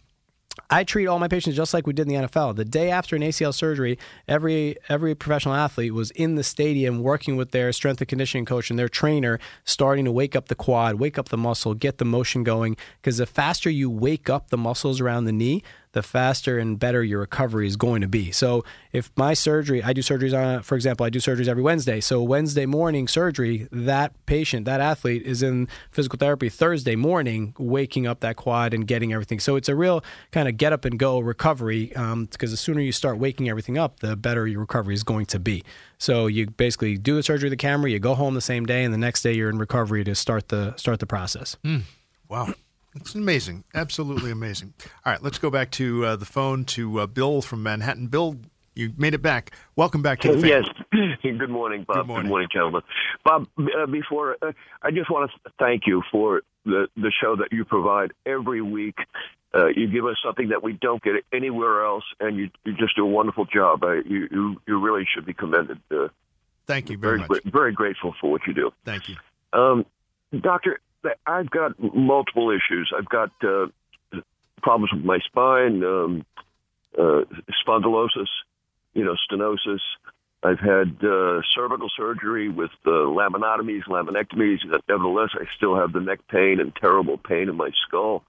I treat all my patients just like we did in the N F L. The day after an A C L surgery, every every professional athlete was in the stadium working with their strength and conditioning coach and their trainer, starting to wake up the quad, wake up the muscle, get the motion going. Because the faster you wake up the muscles around the knee, the faster and better your recovery is going to be. So if my surgery, I do surgeries on, for example, I do surgeries every Wednesday. So Wednesday morning surgery, that patient, that athlete is in physical therapy Thursday morning, waking up that quad and getting everything. So it's a real kind of get up and go recovery um, because the sooner you start waking everything up, the better your recovery is going to be. So you basically do the surgery with the camera, you go home the same day, and the next day you're in recovery to start the start the process. Mm. Wow. It's amazing. Absolutely amazing. All right, let's go back to uh, the phone to uh, Bill from Manhattan. Bill, you made it back. Welcome back to the family. Yes. Good morning, Bob. Good morning, Good morning gentlemen. Bob, uh, before uh, I just want to thank you for the, the show that you provide every week. Uh, you give us something that we don't get anywhere else, and you, you just do a wonderful job. Uh, you, you you really should be commended. Uh, thank you very, very much. Very grateful for what you do. Thank you. Um, Doctor, I've got multiple issues. I've got uh, problems with my spine, um, uh, spondylosis, you know, stenosis. I've had uh, cervical surgery with uh, laminotomies, laminectomies. Nevertheless, I still have the neck pain and terrible pain in my skull.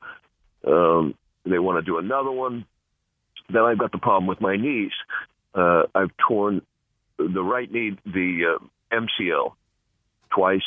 Um, they want to do another one. Then I've got the problem with my knees. Uh, I've torn the right knee, the uh, M C L, twice.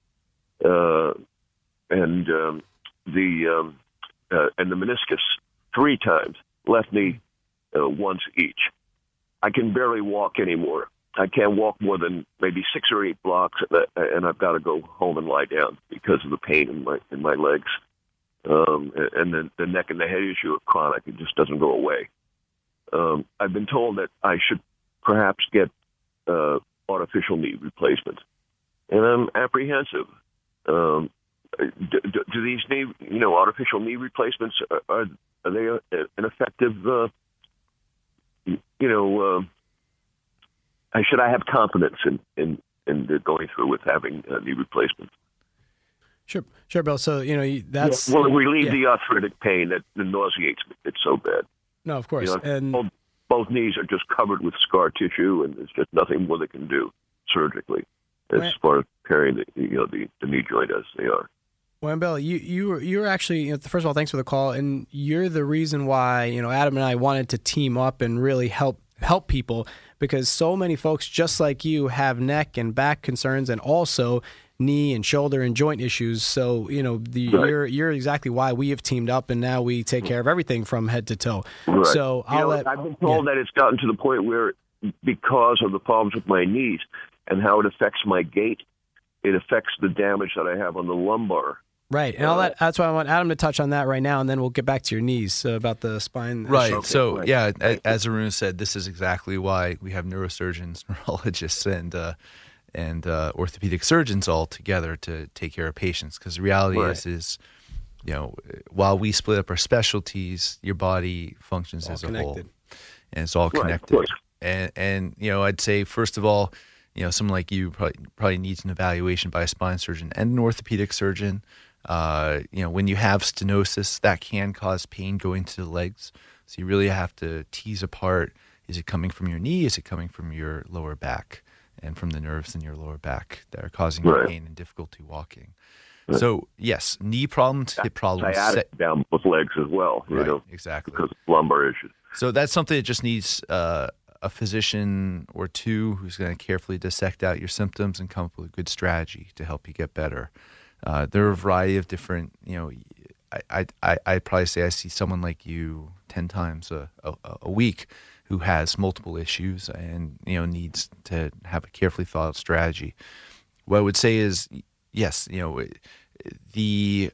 Uh, and um, the um, uh, and the meniscus three times, left knee uh, once each. I can barely walk anymore. I can't walk more than maybe six or eight blocks, and I've got to go home and lie down because of the pain in my in my legs. Um, and the, the neck and the head issue are chronic; it just doesn't go away. Um, I've been told that I should perhaps get uh, artificial knee replacement, and I'm apprehensive. Um, do, do, do these knee, you know, artificial knee replacements are are they an effective? Uh, you know, uh, should I have confidence in in, in going through with having a knee replacement? Sure, sure, Bill. So you know that's yeah, well, relieve yeah. the arthritic pain that nauseates me. It's so bad. No, of course, you know, and both, both knees are just covered with scar tissue, and there's just nothing more they can do surgically as right. far as carrying the you know the, the knee joint as they are. Well, Bill, you you were you were actually you know, first of all, thanks for the call, and you're the reason why you know Adam and I wanted to team up and really help help people because so many folks just like you have neck and back concerns and also knee and shoulder and joint issues. So, you know, the, right. you're you're exactly why we have teamed up, and now we take care of everything from head to toe. Right. So I'll you know, let, I've been told yeah. that it's gotten to the point where because of the problems with my knees and how it affects my gait, it affects the damage that I have on the lumbar. Right, and I'll let, that's why I want Adam to touch on that right now, and then we'll get back to your knees uh, about the spine. Right. Okay, so, right. yeah, as Arun said, this is exactly why we have neurosurgeons, neurologists, and uh, and uh, orthopedic surgeons all together to take care of patients. Because the reality right. is, is, you know, while we split up our specialties, your body functions all as connected. a whole, and it's all right, connected. And and you know, I'd say first of all, you know, someone like you probably probably needs an evaluation by a spine surgeon and an orthopedic surgeon. Uh, you know, when you have stenosis, that can cause pain going to the legs. So you really have to tease apart, is it coming from your knee? Is it coming from your lower back and from the nerves in your lower back that are causing right. you pain and difficulty walking? Right. So, yes, knee problems, hip problems. Sciatic set, down both legs as well, you right, know, exactly. because of lumbar issues. So that's something that just needs uh, a physician or two who's going to carefully dissect out your symptoms and come up with a good strategy to help you get better. Uh, there are a variety of different, you know, I, I, I'd probably say I see someone like you ten times a, a, a week who has multiple issues and, you know, needs to have a carefully thought out strategy. What I would say is, yes, you know, the,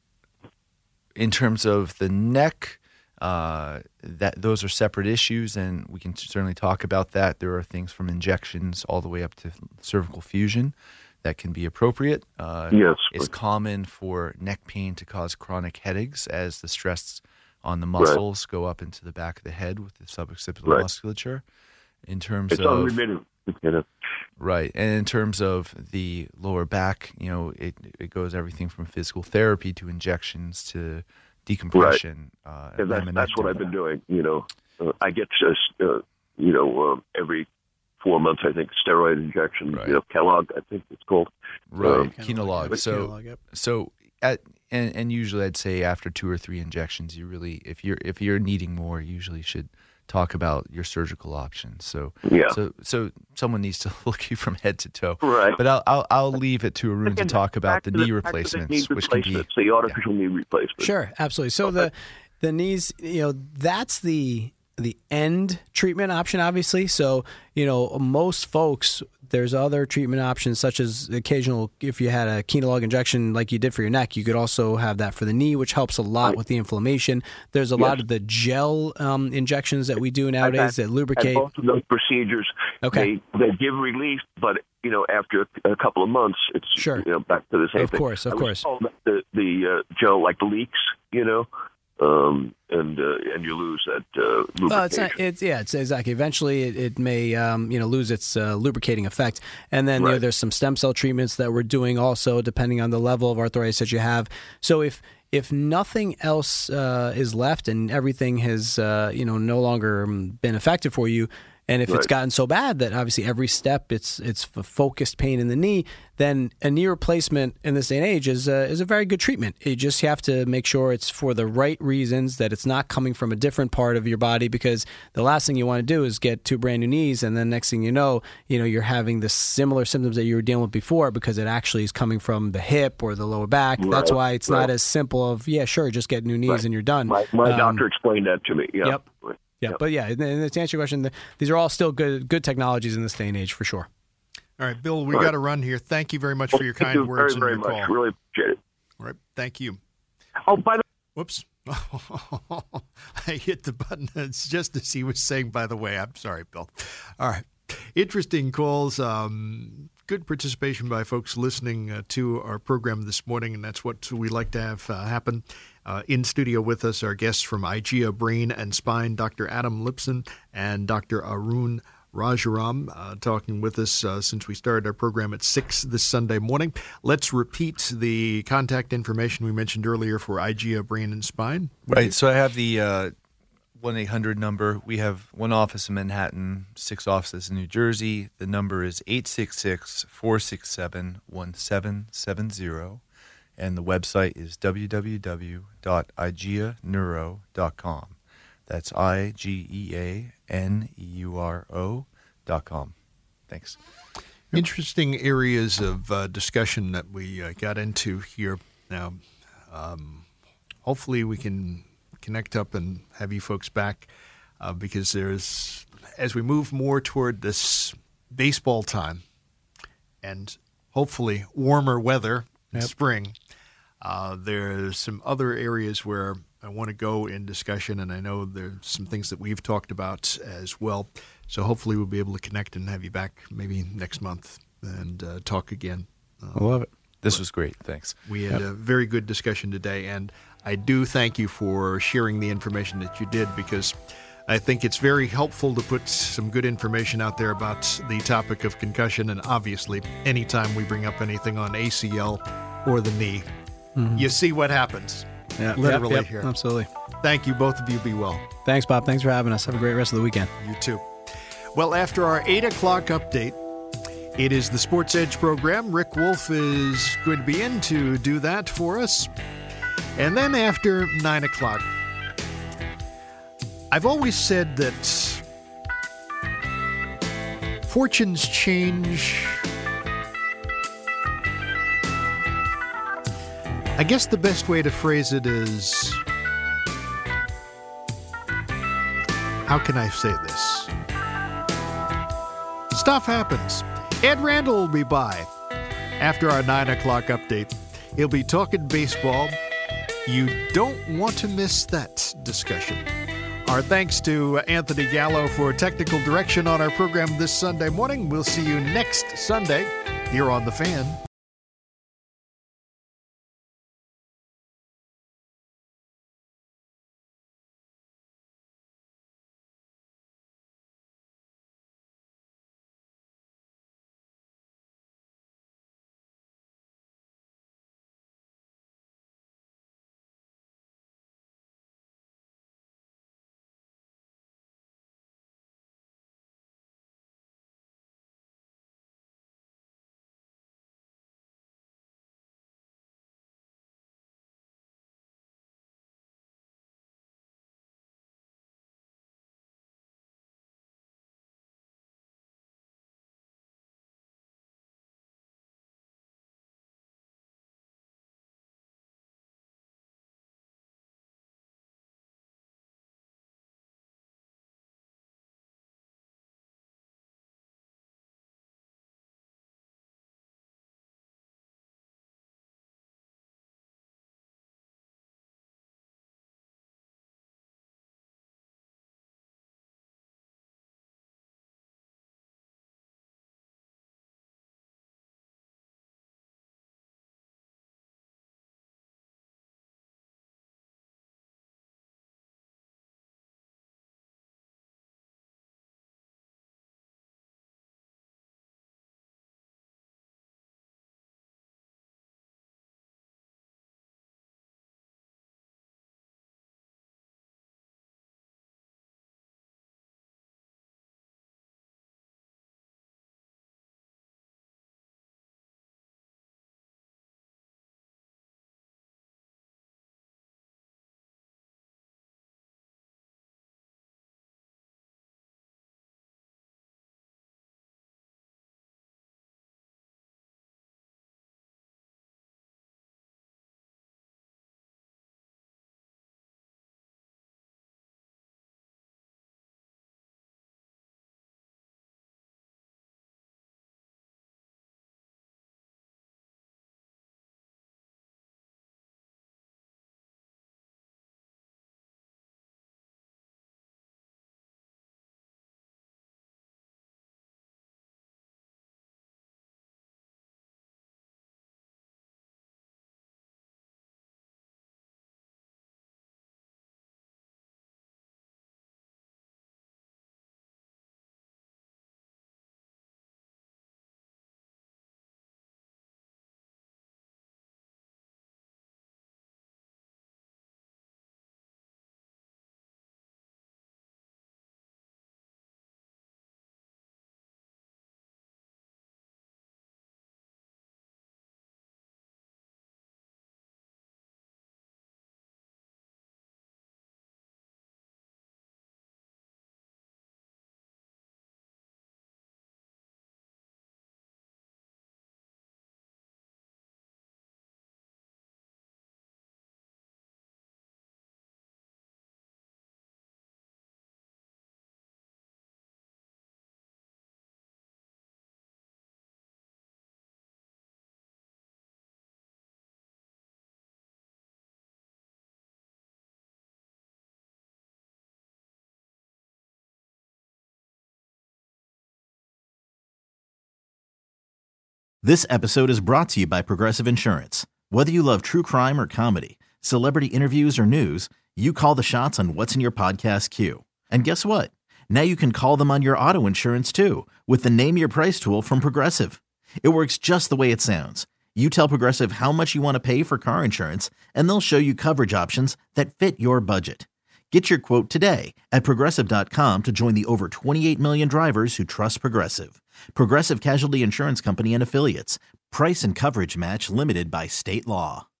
in terms of the neck, uh, that those are separate issues and we can certainly talk about that. There are things from injections all the way up to cervical fusion that can be appropriate. Uh, yes. It's common for neck pain to cause chronic headaches as the stress on the muscles right. go up into the back of the head with the suboccipital right. musculature. In terms it's of unremitted, you know. Right, and in terms of the lower back, you know, it it goes everything from physical therapy to injections to decompression. Right. Uh, and that's, that's what I've been doing. You know, uh, I get just uh, you know um, every. Four months, I think, steroid injection. Right. You know, Kellogg, I think it's called. Right, um, Kenalog. So, Kenalog, yep. so at and, and usually I'd say after two or three injections, you really, if you're if you're needing more, you usually should talk about your surgical options. So, yeah. So, so someone needs to look you from head to toe. Right. But I'll I'll, I'll leave it to Arun Again, to talk about the to knee the, replacements, the knee which can be the artificial yeah. knee replacement. Sure, absolutely. So okay. the the knees, you know, that's the the end treatment option, obviously. So, you know, most folks, there's other treatment options such as occasional, if you had a Kenalog injection like you did for your neck, you could also have that for the knee, which helps a lot right. with the inflammation. There's a yes. lot of the gel um, injections that we do nowadays had, that lubricate. Both of those procedures, okay. they, they give relief, but, you know, after a couple of months, it's sure. you know, back to the same of thing. Of course, of I course. Was told that the, the uh, gel, like, leaks, you know. Um, and uh, and you lose that uh, lubrication. Well, it's not, it's, yeah, it's exactly. Eventually, it, it may um, you know lose its uh, lubricating effect, and then right. you know, there's some stem cell treatments that we're doing also, depending on the level of arthritis that you have. So if if nothing else uh, is left and everything has uh, you know no longer been effective for you, and if right. it's gotten so bad that obviously every step it's it's focused pain in the knee, then a knee replacement in this day and age is a, is a very good treatment. You just have to make sure it's for the right reasons, that it's not coming from a different part of your body, because the last thing you want to do is get two brand new knees and then next thing you know, you know, you're having the similar symptoms that you were dealing with before because it actually is coming from the hip or the lower back. Right. That's why it's right. not as simple of, yeah, sure, just get new knees right. and you're done. My, my um, doctor explained that to me. Yeah. Yep. Yeah, Yep. but yeah, and to answer your question, these are all still good good technologies in this day and age for sure. All right, Bill, we All right. got to run here. Thank you very much Well, for your thank kind you words very, and very your much. call. Really appreciate it. All right, thank you. Oh, by the Whoops. I hit the button. It's just as he was saying, by the way. I'm sorry, Bill. All right. Interesting calls. Um, good participation by folks listening uh, to our program this morning, and that's what we like to have uh, happen. Uh, in studio with us, our guests from I G A Brain and Spine, Doctor Adam Lipson and Doctor Arun Rajaram, uh, talking with us uh, since we started our program at six this Sunday morning. Let's repeat the contact information we mentioned earlier for I G A Brain and Spine. Right. So I have the uh, one eight hundred number. We have one office in Manhattan, six offices in New Jersey. The number is eight six six, four six seven, one seven seven zero. And the website is w w w dot i g a neuro dot com. That's I G E A N E U R O dot com. Thanks. Interesting areas of uh, discussion that we uh, got into here. Now, um, hopefully we can connect up and have you folks back uh, because there's, as we move more toward this baseball time and hopefully warmer weather in Yep. spring, uh, there's some other areas where I want to go in discussion, and I know there's some things that we've talked about as well. So hopefully we'll be able to connect and have you back maybe next month and uh, talk again. I love it. This was great. Thanks. We had a very good discussion today, and I do thank you for sharing the information that you did, because I think it's very helpful to put some good information out there about the topic of concussion. And obviously, anytime we bring up anything on A C L or the knee, you see what happens. Yeah, Literally yep, yep, here. Absolutely. Thank you. Both of you be well. Thanks, Bob. Thanks for having us. Have a great rest of the weekend. You too. Well, after our eight o'clock update, it is the Sports Edge program. Rick Wolf is going to be in to do that for us. And then after nine o'clock, I've always said that fortunes change. I guess the best way to phrase it is, how can I say this? Stuff happens. Ed Randall will be by after our nine o'clock update. He'll be talking baseball. You don't want to miss that discussion. Our thanks to Anthony Gallo for technical direction on our program this Sunday morning. We'll see you next Sunday here on The Fan. This episode is brought to you by Progressive Insurance. Whether you love true crime or comedy, celebrity interviews or news, you call the shots on what's in your podcast queue. And guess what? Now you can call them on your auto insurance too with the Name Your Price tool from Progressive. It works just the way it sounds. You tell Progressive how much you want to pay for car insurance, and they'll show you coverage options that fit your budget. Get your quote today at Progressive dot com to join the over twenty-eight million drivers who trust Progressive. Progressive Casualty Insurance Company and Affiliates. Price and coverage match limited by state law.